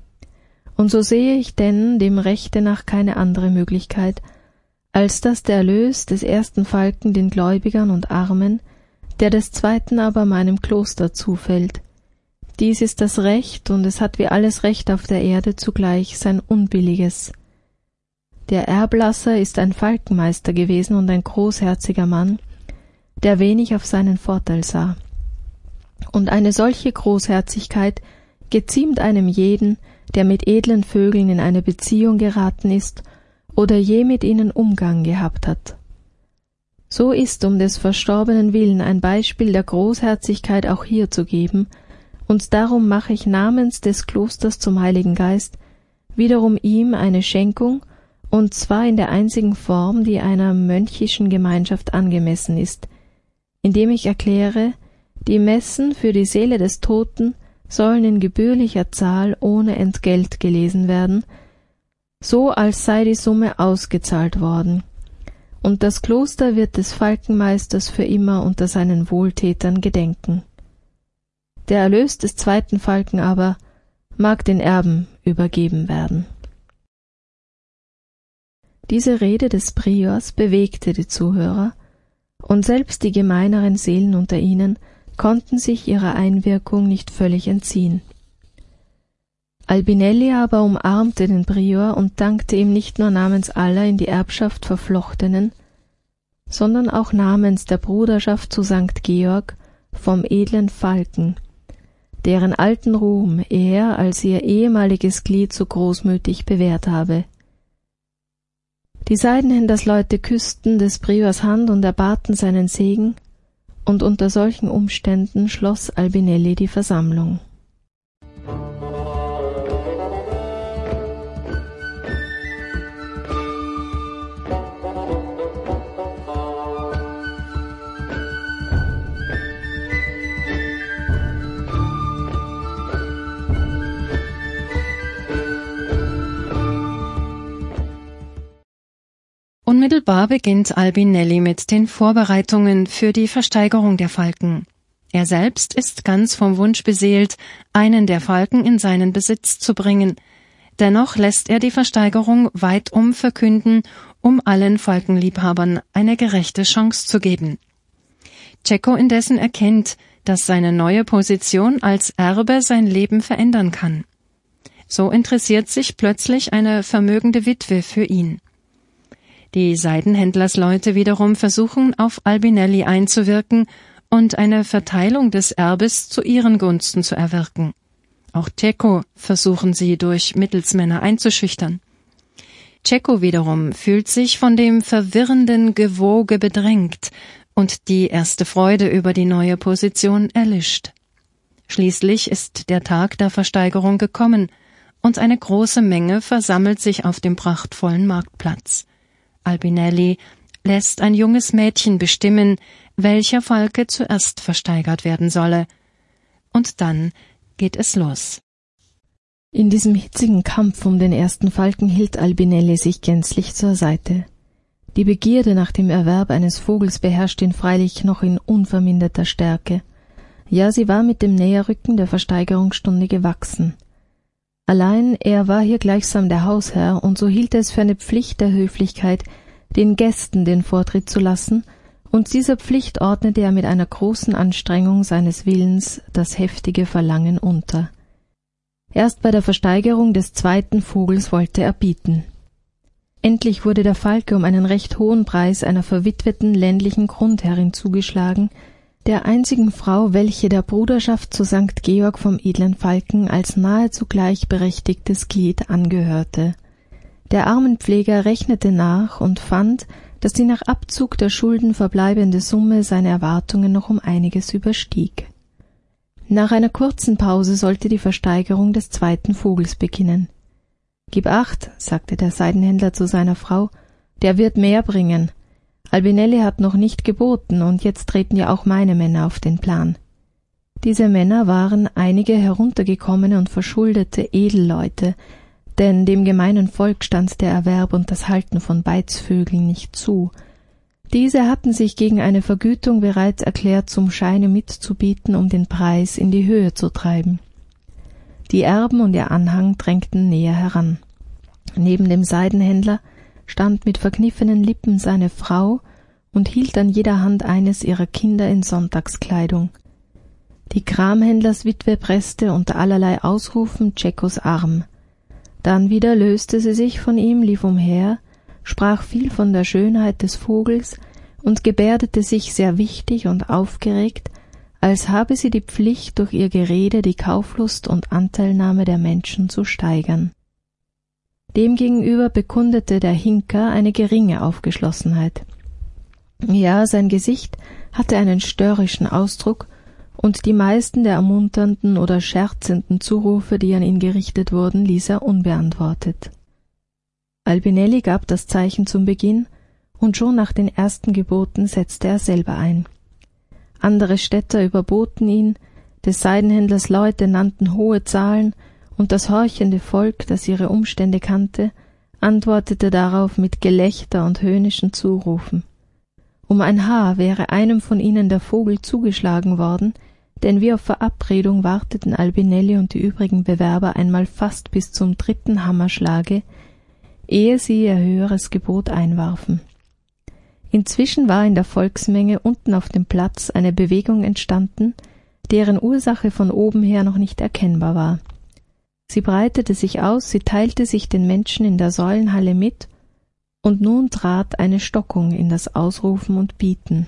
Und so sehe ich denn dem Rechte nach keine andere Möglichkeit, als dass der Erlös des ersten Falken den Gläubigern und Armen, der des zweiten aber meinem Kloster zufällt. Dies ist das Recht, und es hat wie alles Recht auf der Erde zugleich sein unbilliges. Der Erblasser ist ein Falkenmeister gewesen und ein großherziger Mann, der wenig auf seinen Vorteil sah. Und eine solche Großherzigkeit geziemt einem jeden, der mit edlen Vögeln in eine Beziehung geraten ist oder je mit ihnen Umgang gehabt hat. So ist um des Verstorbenen willen ein Beispiel der Großherzigkeit auch hier zu geben, und darum mache ich namens des Klosters zum Heiligen Geist wiederum ihm eine Schenkung, und zwar in der einzigen Form, die einer mönchischen Gemeinschaft angemessen ist, indem ich erkläre, die Messen für die Seele des Toten sollen in gebührlicher Zahl ohne Entgelt gelesen werden, so als sei die Summe ausgezahlt worden, und das Kloster wird des Falkenmeisters für immer unter seinen Wohltätern gedenken. Der Erlös des zweiten Falken aber mag den Erben übergeben werden.« Diese Rede des Priors bewegte die Zuhörer, und selbst die gemeineren Seelen unter ihnen konnten sich ihrer Einwirkung nicht völlig entziehen. Albinelli aber umarmte den Prior und dankte ihm nicht nur namens aller in die Erbschaft Verflochtenen, sondern auch namens der Bruderschaft zu St. Georg vom edlen Falken, deren alten Ruhm er als ihr ehemaliges Glied so großmütig bewährt habe. Die Seidenhändlersleute küssten des Priors Hand und erbaten seinen Segen, und unter solchen Umständen schloss Albinelli die Versammlung. Unmittelbar beginnt Albinelli mit den Vorbereitungen für die Versteigerung der Falken. Er selbst ist ganz vom Wunsch beseelt, einen der Falken in seinen Besitz zu bringen. Dennoch lässt er die Versteigerung weitum verkünden, um allen Falkenliebhabern eine gerechte Chance zu geben. Cecco indessen erkennt, dass seine neue Position als Erbe sein Leben verändern kann. So interessiert sich plötzlich eine vermögende Witwe für ihn. Die Seidenhändlersleute wiederum versuchen, auf Albinelli einzuwirken und eine Verteilung des Erbes zu ihren Gunsten zu erwirken. Auch Cecco versuchen sie durch Mittelsmänner einzuschüchtern. Cecco wiederum fühlt sich von dem verwirrenden Gewoge bedrängt und die erste Freude über die neue Position erlischt. Schließlich ist der Tag der Versteigerung gekommen und eine große Menge versammelt sich auf dem prachtvollen Marktplatz. Albinelli lässt ein junges Mädchen bestimmen, welcher Falke zuerst versteigert werden solle. Und dann geht es los. In diesem hitzigen Kampf um den ersten Falken hielt Albinelli sich gänzlich zur Seite. Die Begierde nach dem Erwerb eines Vogels beherrschte ihn freilich noch in unverminderter Stärke. Ja, sie war mit dem Näherrücken der Versteigerungsstunde gewachsen. Allein er war hier gleichsam der Hausherr, und so hielt er es für eine Pflicht der Höflichkeit, den Gästen den Vortritt zu lassen, und dieser Pflicht ordnete er mit einer großen Anstrengung seines Willens das heftige Verlangen unter. Erst bei der Versteigerung des zweiten Vogels wollte er bieten. Endlich wurde der Falke um einen recht hohen Preis einer verwitweten ländlichen Grundherrin zugeschlagen, der einzigen Frau, welche der Bruderschaft zu St. Georg vom edlen Falken als nahezu gleichberechtigtes Glied angehörte. Der Armenpfleger rechnete nach und fand, dass die nach Abzug der Schulden verbleibende Summe seine Erwartungen noch um einiges überstieg. Nach einer kurzen Pause sollte die Versteigerung des zweiten Vogels beginnen. »Gib acht«, sagte der Seidenhändler zu seiner Frau, »der wird mehr bringen. Albinelli hat noch nicht geboten, und jetzt treten ja auch meine Männer auf den Plan.« Diese Männer waren einige heruntergekommene und verschuldete Edelleute, denn dem gemeinen Volk stand der Erwerb und das Halten von Beizvögeln nicht zu. Diese hatten sich gegen eine Vergütung bereits erklärt, zum Scheine mitzubieten, um den Preis in die Höhe zu treiben. Die Erben und ihr Anhang drängten näher heran. Neben dem Seidenhändler stand mit verkniffenen Lippen seine Frau und hielt an jeder Hand eines ihrer Kinder in Sonntagskleidung. Die Kramhändlerswitwe presste unter allerlei Ausrufen Ceccos Arm. Dann wieder löste sie sich von ihm, lief umher, sprach viel von der Schönheit des Vogels und gebärdete sich sehr wichtig und aufgeregt, als habe sie die Pflicht, durch ihr Gerede die Kauflust und Anteilnahme der Menschen zu steigern. Demgegenüber bekundete der Hinker eine geringe Aufgeschlossenheit. Ja, sein Gesicht hatte einen störrischen Ausdruck, und die meisten der ermunternden oder scherzenden Zurufe, die an ihn gerichtet wurden, ließ er unbeantwortet. Albinelli gab das Zeichen zum Beginn, und schon nach den ersten Geboten setzte er selber ein. Andere Städter überboten ihn, des Seidenhändlers Leute nannten hohe Zahlen, und das horchende Volk, das ihre Umstände kannte, antwortete darauf mit Gelächter und höhnischen Zurufen. Um ein Haar wäre einem von ihnen der Vogel zugeschlagen worden, denn wie auf Verabredung warteten Albinelli und die übrigen Bewerber einmal fast bis zum 3. Hammerschlage, ehe sie ihr höheres Gebot einwarfen. Inzwischen war in der Volksmenge unten auf dem Platz eine Bewegung entstanden, deren Ursache von oben her noch nicht erkennbar war. Sie breitete sich aus, sie teilte sich den Menschen in der Säulenhalle mit, und nun trat eine Stockung in das Ausrufen und Bieten.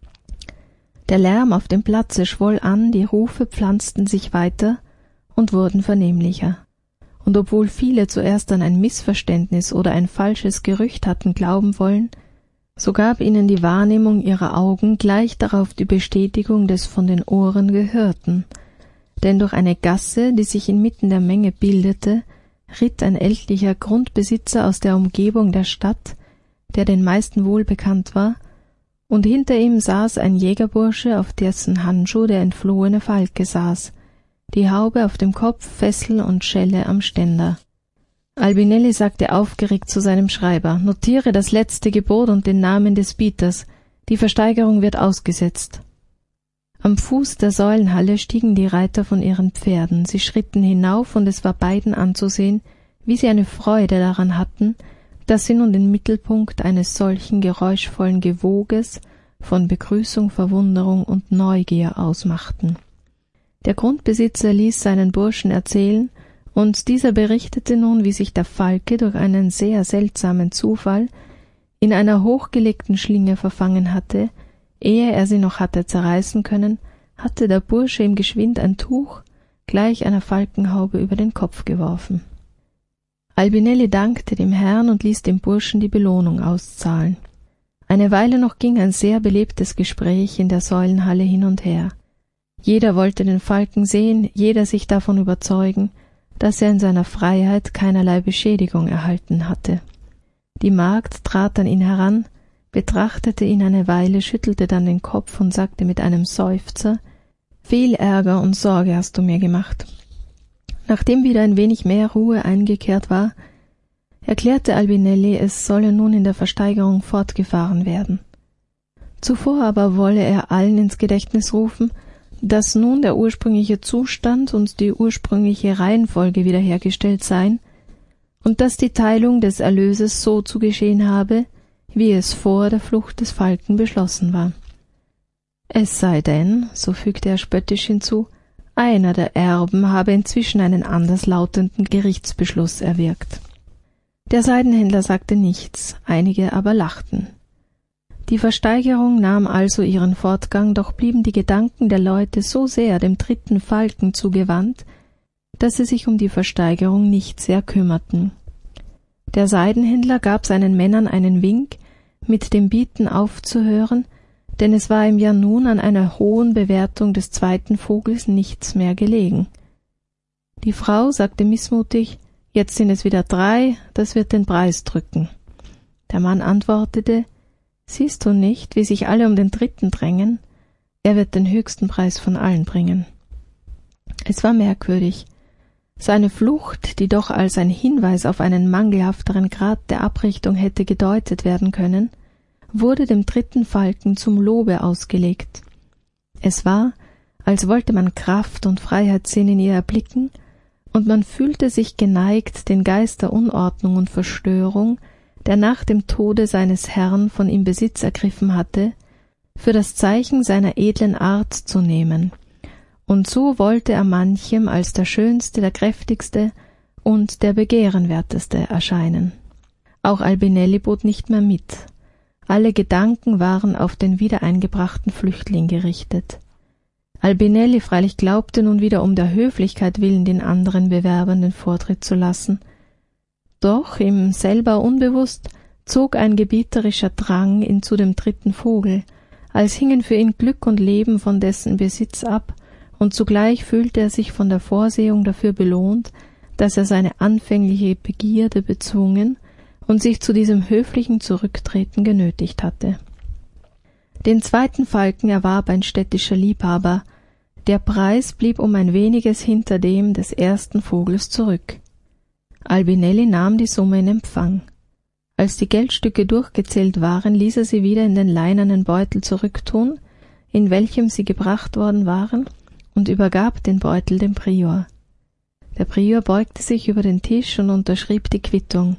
Der Lärm auf dem Platze schwoll an, die Rufe pflanzten sich weiter und wurden vernehmlicher. Und obwohl viele zuerst an ein Missverständnis oder ein falsches Gerücht hatten glauben wollen, so gab ihnen die Wahrnehmung ihrer Augen gleich darauf die Bestätigung des von den Ohren Gehörten, denn durch eine Gasse, die sich inmitten der Menge bildete, ritt ein ältlicher Grundbesitzer aus der Umgebung der Stadt, der den meisten wohlbekannt war, und hinter ihm saß ein Jägerbursche, auf dessen Handschuh der entflohene Falke saß, die Haube auf dem Kopf, Fessel und Schelle am Ständer. Albinelli sagte aufgeregt zu seinem Schreiber: »Notiere das letzte Gebot und den Namen des Bieters. Die Versteigerung wird ausgesetzt.« Am Fuß der Säulenhalle stiegen die Reiter von ihren Pferden. Sie schritten hinauf, und es war beiden anzusehen, wie sie eine Freude daran hatten, dass sie nun den Mittelpunkt eines solchen geräuschvollen Gewoges von Begrüßung, Verwunderung und Neugier ausmachten. Der Grundbesitzer ließ seinen Burschen erzählen, und dieser berichtete nun, wie sich der Falke durch einen sehr seltsamen Zufall in einer hochgelegten Schlinge verfangen hatte. Ehe er sie noch hatte zerreißen können, hatte der Bursche ihm geschwind ein Tuch gleich einer Falkenhaube über den Kopf geworfen. Albinelli dankte dem Herrn und ließ dem Burschen die Belohnung auszahlen. Eine Weile noch ging ein sehr belebtes Gespräch in der Säulenhalle hin und her. Jeder wollte den Falken sehen, jeder sich davon überzeugen, dass er in seiner Freiheit keinerlei Beschädigung erhalten hatte. Die Magd trat an ihn heran, betrachtete ihn eine Weile, schüttelte dann den Kopf und sagte mit einem Seufzer: »Viel Ärger und Sorge hast du mir gemacht.« Nachdem wieder ein wenig mehr Ruhe eingekehrt war, erklärte Albinelli, es solle nun in der Versteigerung fortgefahren werden. Zuvor aber wolle er allen ins Gedächtnis rufen, dass nun der ursprüngliche Zustand und die ursprüngliche Reihenfolge wiederhergestellt seien und dass die Teilung des Erlöses so zu geschehen habe, wie es vor der Flucht des Falken beschlossen war. Es sei denn, so fügte er spöttisch hinzu, einer der Erben habe inzwischen einen anderslautenden Gerichtsbeschluss erwirkt. Der Seidenhändler sagte nichts, einige aber lachten. Die Versteigerung nahm also ihren Fortgang, doch blieben die Gedanken der Leute so sehr dem dritten Falken zugewandt, dass sie sich um die Versteigerung nicht sehr kümmerten. Der Seidenhändler gab seinen Männern einen Wink, mit dem Bieten aufzuhören, denn es war ihm ja nun an einer hohen Bewertung des zweiten Vogels nichts mehr gelegen. Die Frau sagte missmutig: »Jetzt sind es wieder 3, das wird den Preis drücken.« Der Mann antwortete: »Siehst du nicht, wie sich alle um den dritten drängen? Er wird den höchsten Preis von allen bringen.« Es war merkwürdig. Seine Flucht, die doch als ein Hinweis auf einen mangelhafteren Grad der Abrichtung hätte gedeutet werden können, wurde dem dritten Falken zum Lobe ausgelegt. Es war, als wollte man Kraft und Freiheitssinn in ihr erblicken, und man fühlte sich geneigt, den Geist der Unordnung und Verstörung, der nach dem Tode seines Herrn von ihm Besitz ergriffen hatte, für das Zeichen seiner edlen Art zu nehmen, und so wollte er manchem als der schönste, der kräftigste und der begehrenswerteste erscheinen. Auch Albinelli bot nicht mehr mit. Alle Gedanken waren auf den wiedereingebrachten Flüchtling gerichtet. Albinelli freilich glaubte nun wieder um der Höflichkeit willen den anderen Bewerbern den Vortritt zu lassen, doch ihm selber unbewusst zog ein gebieterischer Drang ihn zu dem dritten Vogel, als hingen für ihn Glück und Leben von dessen Besitz ab, und zugleich fühlte er sich von der Vorsehung dafür belohnt, dass er seine anfängliche Begierde bezwungen und sich zu diesem höflichen Zurücktreten genötigt hatte. Den zweiten Falken erwarb ein städtischer Liebhaber. Der Preis blieb um ein weniges hinter dem des ersten Vogels zurück. Albinelli nahm die Summe in Empfang. Als die Geldstücke durchgezählt waren, ließ er sie wieder in den leinenen Beutel zurücktun, in welchem sie gebracht worden waren, und übergab den Beutel dem Prior. Der Prior beugte sich über den Tisch und unterschrieb die Quittung.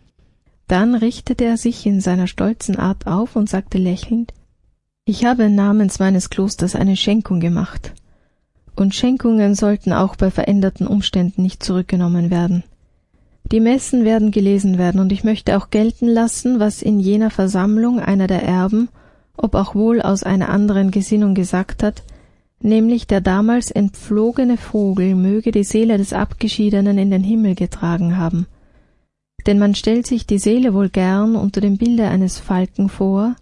Dann richtete er sich in seiner stolzen Art auf und sagte lächelnd: »Ich habe namens meines Klosters eine Schenkung gemacht. und Schenkungen sollten auch bei veränderten Umständen nicht zurückgenommen werden. Die Messen werden gelesen werden, und ich möchte auch gelten lassen, was in jener Versammlung einer der Erben, ob auch wohl aus einer anderen Gesinnung, gesagt hat, nämlich der damals entflogene Vogel möge die Seele des Abgeschiedenen in den Himmel getragen haben. Denn man stellt sich die Seele wohl gern unter dem Bilde eines Falken vor,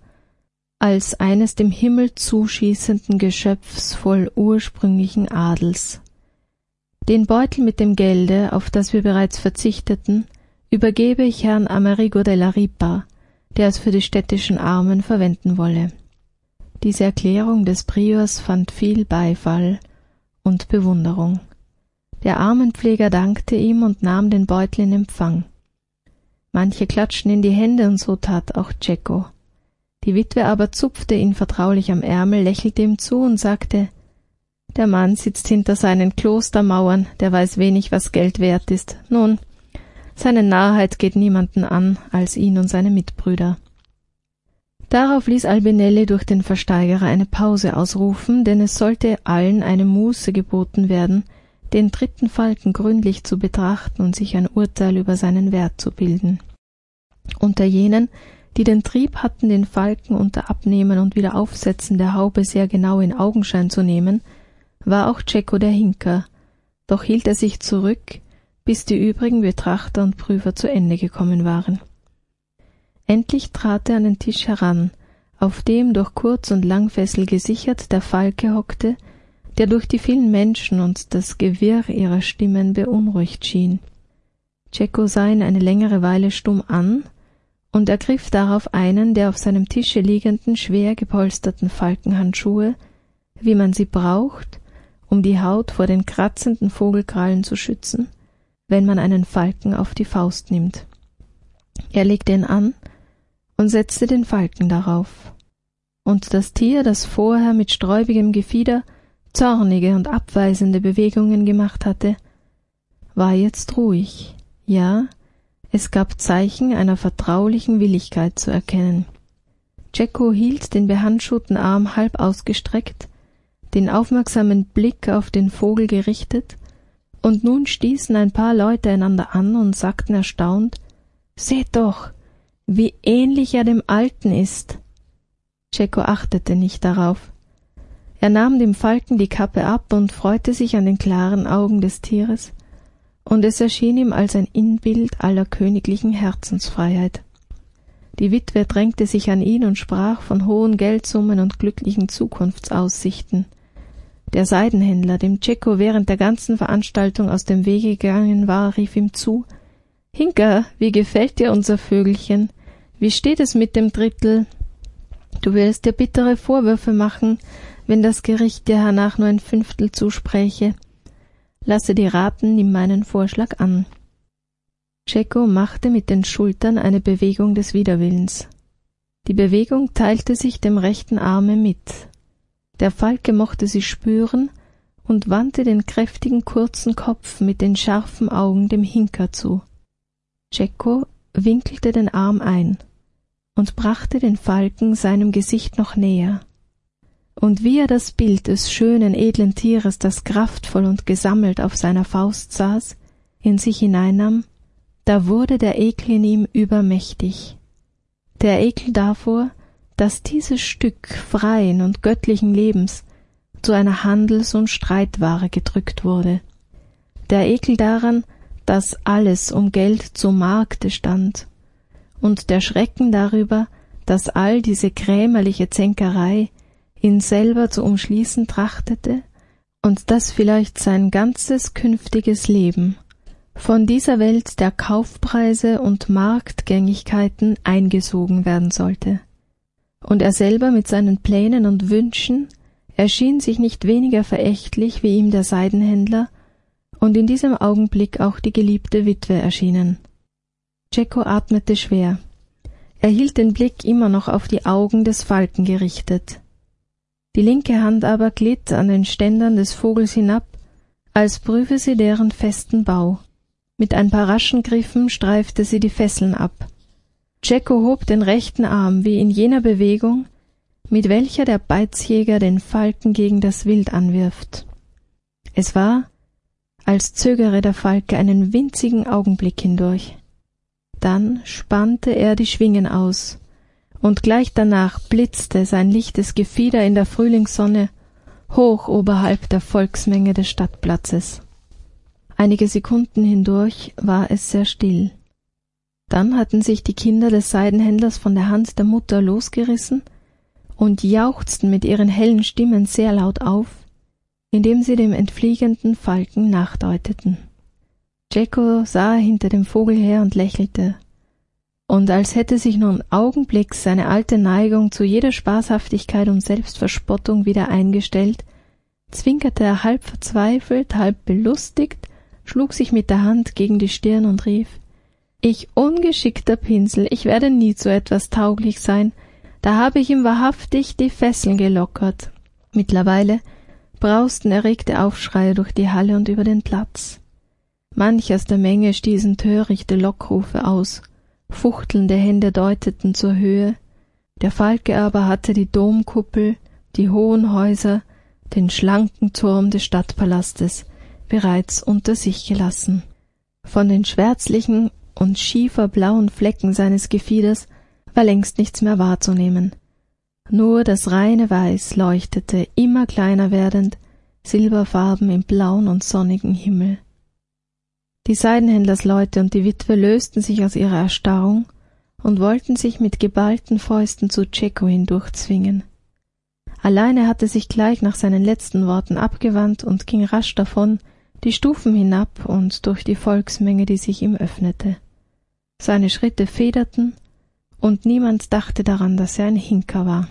als eines dem Himmel zuschießenden Geschöpfs voll ursprünglichen Adels. Den Beutel mit dem Gelde, auf das wir bereits verzichteten, übergebe ich Herrn Amerigo della Ripa, der es für die städtischen Armen verwenden wolle. Diese Erklärung des Priors fand viel Beifall und Bewunderung. Der Armenpfleger dankte ihm und nahm den Beutel in Empfang. Manche klatschten in die Hände, und so tat auch Cecco. Die Witwe aber zupfte ihn vertraulich am Ärmel, lächelte ihm zu und sagte: »Der Mann sitzt hinter seinen Klostermauern, der weiß wenig, was Geld wert ist. Nun, seine Narrheit geht niemanden an als ihn und seine Mitbrüder.« Darauf ließ Albinelli durch den Versteigerer eine Pause ausrufen, denn es sollte allen eine Muße geboten werden, den dritten Falken gründlich zu betrachten und sich ein Urteil über seinen Wert zu bilden. Unter jenen, die den Trieb hatten, den Falken unter Abnehmen und Wiederaufsetzen der Haube sehr genau in Augenschein zu nehmen, war auch Cecco der Hinker, doch hielt er sich zurück, bis die übrigen Betrachter und Prüfer zu Ende gekommen waren. Endlich trat er an den Tisch heran, auf dem durch Kurz- und Langfessel gesichert der Falke hockte, der durch die vielen Menschen und das Gewirr ihrer Stimmen beunruhigt schien. Cecco sah ihn eine längere Weile stumm an und ergriff darauf einen der auf seinem Tische liegenden, schwer gepolsterten Falkenhandschuhe, wie man sie braucht, um die Haut vor den kratzenden Vogelkrallen zu schützen, wenn man einen Falken auf die Faust nimmt. Er legte ihn an und setzte den Falken darauf. Und das Tier, das vorher mit sträubigem Gefieder zornige und abweisende Bewegungen gemacht hatte, war jetzt ruhig. Ja, es gab Zeichen einer vertraulichen Willigkeit zu erkennen. Cecco hielt den behandschuhten Arm halb ausgestreckt, den aufmerksamen Blick auf den Vogel gerichtet, und nun stießen ein paar Leute einander an und sagten erstaunt: »Seht doch, wie ähnlich er dem Alten ist!« Cecco achtete nicht darauf. Er nahm dem Falken die Kappe ab und freute sich an den klaren Augen des Tieres, und es erschien ihm als ein Inbild aller königlichen Herzensfreiheit. Die Witwe drängte sich an ihn und sprach von hohen Geldsummen und glücklichen Zukunftsaussichten. Der Seidenhändler, dem Cecco während der ganzen Veranstaltung aus dem Wege gegangen war, rief ihm zu: »Hinker, wie gefällt dir unser Vögelchen? Wie steht es mit dem Drittel? Du wirst dir bittere Vorwürfe machen, wenn das Gericht dir hernach nur ein Fünftel zuspräche. Lasse dir raten, nimm meinen Vorschlag an.« Cecco machte mit den Schultern eine Bewegung des Widerwillens. Die Bewegung teilte sich dem rechten Arme mit. Der Falke mochte sie spüren und wandte den kräftigen kurzen Kopf mit den scharfen Augen dem Hinker zu. Cecco winkelte den Arm ein und brachte den Falken seinem Gesicht noch näher. Und wie er das Bild des schönen, edlen Tieres, das kraftvoll und gesammelt auf seiner Faust saß, in sich hineinnahm, da wurde der Ekel in ihm übermächtig. Der Ekel davor, dass dieses Stück freien und göttlichen Lebens zu einer Handels- und Streitware gedrückt wurde. Der Ekel daran, dass alles um Geld zum Markte stand, und der Schrecken darüber, dass all diese krämerliche Zänkerei ihn selber zu umschließen trachtete und dass vielleicht sein ganzes künftiges Leben von dieser Welt der Kaufpreise und Marktgängigkeiten eingesogen werden sollte. Und er selber mit seinen Plänen und Wünschen erschien sich nicht weniger verächtlich wie ihm der Seidenhändler und in diesem Augenblick auch die geliebte Witwe erschienen. Cecco atmete schwer. Er hielt den Blick immer noch auf die Augen des Falken gerichtet. Die linke Hand aber glitt an den Ständern des Vogels hinab, als prüfe sie deren festen Bau. Mit ein paar raschen Griffen streifte sie die Fesseln ab. Cecco hob den rechten Arm wie in jener Bewegung, mit welcher der Beizjäger den Falken gegen das Wild anwirft. Es war, als zögere der Falke einen winzigen Augenblick hindurch. Dann spannte er die Schwingen aus, und gleich danach blitzte sein lichtes Gefieder in der Frühlingssonne hoch oberhalb der Volksmenge des Stadtplatzes. Einige Sekunden hindurch war es sehr still. Dann hatten sich die Kinder des Seidenhändlers von der Hand der Mutter losgerissen und jauchzten mit ihren hellen Stimmen sehr laut auf, indem sie dem entfliegenden Falken nachdeuteten. Jacko sah hinter dem Vogel her und lächelte, und als hätte sich nun augenblicks seine alte Neigung zu jeder Spaßhaftigkeit und Selbstverspottung wieder eingestellt, zwinkerte er halb verzweifelt, halb belustigt, schlug sich mit der Hand gegen die Stirn und rief: »Ich ungeschickter Pinsel, ich werde nie zu etwas tauglich sein, da habe ich ihm wahrhaftig die Fesseln gelockert.« Mittlerweile brausten erregte Aufschreie durch die Halle und über den Platz. Manch aus der Menge stießen törichte Lockrufe aus, fuchtelnde Hände deuteten zur Höhe, der Falke aber hatte die Domkuppel, die hohen Häuser, den schlanken Turm des Stadtpalastes bereits unter sich gelassen. Von den schwärzlichen und schieferblauen Flecken seines Gefieders war längst nichts mehr wahrzunehmen. Nur das reine Weiß leuchtete, immer kleiner werdend, silberfarben im blauen und sonnigen Himmel. Die Seidenhändlersleute und die Witwe lösten sich aus ihrer Erstarrung und wollten sich mit geballten Fäusten zu Jacko hindurchzwingen. Allein er hatte sich gleich nach seinen letzten Worten abgewandt und ging rasch davon, die Stufen hinab und durch die Volksmenge, die sich ihm öffnete. Seine Schritte federten, und niemand dachte daran, dass er ein Hinker war.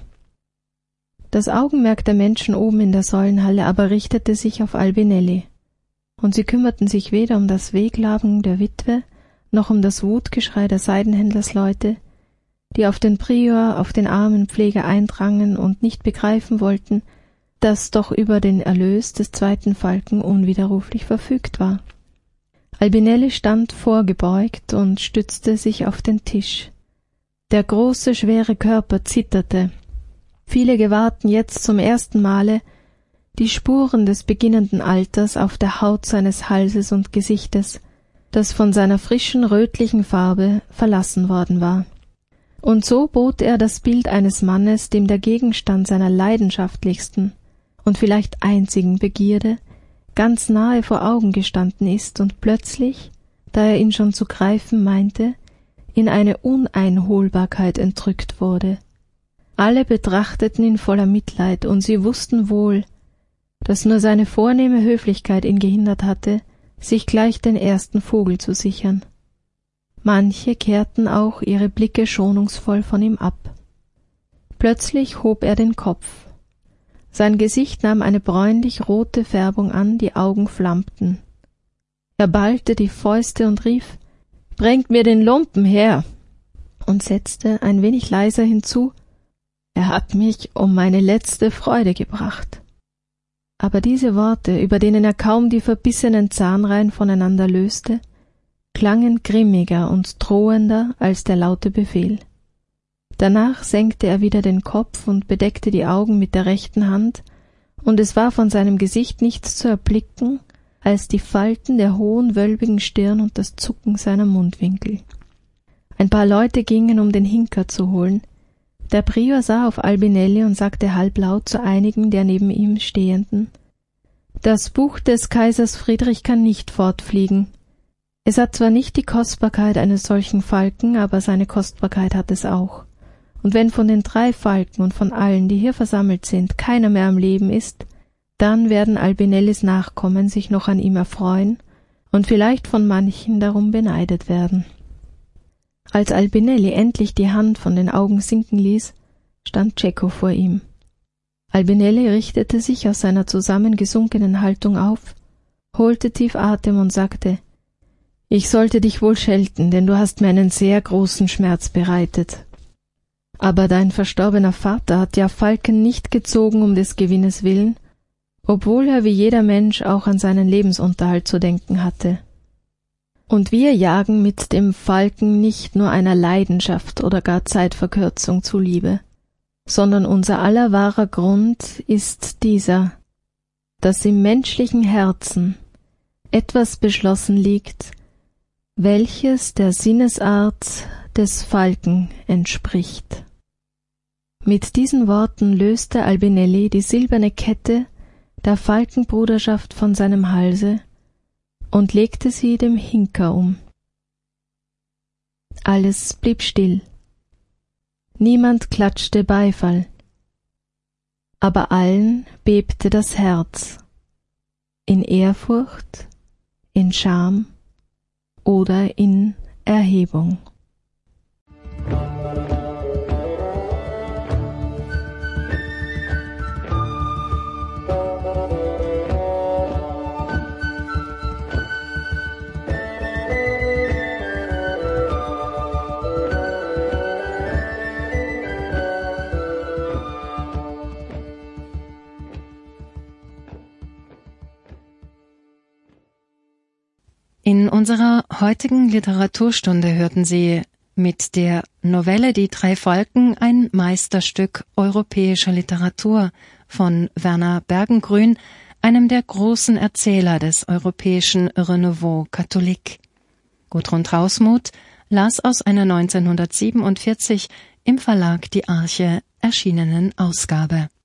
Das Augenmerk der Menschen oben in der Säulenhalle aber richtete sich auf Albinelli, und sie kümmerten sich weder um das Wehklagen der Witwe, noch um das Wutgeschrei der Seidenhändlersleute, die auf den Prior, auf den armen Pfleger eindrangen und nicht begreifen wollten, dass doch über den Erlös des zweiten Falken unwiderruflich verfügt war. Albinelli stand vorgebeugt und stützte sich auf den Tisch. Der große, schwere Körper zitterte. Viele gewahrten jetzt zum ersten Male die Spuren des beginnenden Alters auf der Haut seines Halses und Gesichtes, das von seiner frischen, rötlichen Farbe verlassen worden war. Und so bot er das Bild eines Mannes, dem der Gegenstand seiner leidenschaftlichsten und vielleicht einzigen Begierde ganz nahe vor Augen gestanden ist und plötzlich, da er ihn schon zu greifen meinte, in eine Uneinholbarkeit entrückt wurde. Alle betrachteten ihn voller Mitleid, und sie wussten wohl, dass nur seine vornehme Höflichkeit ihn gehindert hatte, sich gleich den ersten Vogel zu sichern. Manche kehrten auch ihre Blicke schonungsvoll von ihm ab. Plötzlich hob er den Kopf. Sein Gesicht nahm eine bräunlich-rote Färbung an, die Augen flammten. Er ballte die Fäuste und rief: »Bringt mir den Lumpen her!« und setzte ein wenig leiser hinzu: »Er hat mich um meine letzte Freude gebracht.« Aber diese Worte, über denen er kaum die verbissenen Zahnreihen voneinander löste, klangen grimmiger und drohender als der laute Befehl. Danach senkte er wieder den Kopf und bedeckte die Augen mit der rechten Hand, und es war von seinem Gesicht nichts zu erblicken als die Falten der hohen, wölbigen Stirn und das Zucken seiner Mundwinkel. Ein paar Leute gingen, um den Hinker zu holen. Der Prior sah auf Albinelli und sagte halblaut zu einigen der neben ihm Stehenden: »Das Buch des Kaisers Friedrich kann nicht fortfliegen. Es hat zwar nicht die Kostbarkeit eines solchen Falken, aber seine Kostbarkeit hat es auch. Und wenn von den 3 Falken und von allen, die hier versammelt sind, keiner mehr am Leben ist, dann werden Albinellis Nachkommen sich noch an ihm erfreuen und vielleicht von manchen darum beneidet werden.« Als Albinelli endlich die Hand von den Augen sinken ließ, stand Jacko vor ihm. Albinelli richtete sich aus seiner zusammengesunkenen Haltung auf, holte tief Atem und sagte: »Ich sollte dich wohl schelten, denn du hast mir einen sehr großen Schmerz bereitet. Aber dein verstorbener Vater hat ja Falken nicht gezogen um des Gewinnes willen, obwohl er wie jeder Mensch auch an seinen Lebensunterhalt zu denken hatte. Und wir jagen mit dem Falken nicht nur einer Leidenschaft oder gar Zeitverkürzung zuliebe, sondern unser aller wahrer Grund ist dieser: dass im menschlichen Herzen etwas beschlossen liegt, welches der Sinnesart des Falken entspricht. Mit diesen Worten löste Albinelli die silberne Kette der Falkenbruderschaft von seinem Halse und legte sie dem Hinker um. Alles blieb still. Niemand klatschte Beifall, aber allen bebte das Herz, in Ehrfurcht, in Scham oder in Erhebung. In unserer heutigen Literaturstunde hörten Sie mit der Novelle Die drei Falken ein Meisterstück europäischer Literatur von Werner Bergengruen, einem der großen Erzähler des europäischen Renouveau catholique. Gudrun Trausmuth las aus einer 1947 im Verlag Die Arche erschienenen Ausgabe.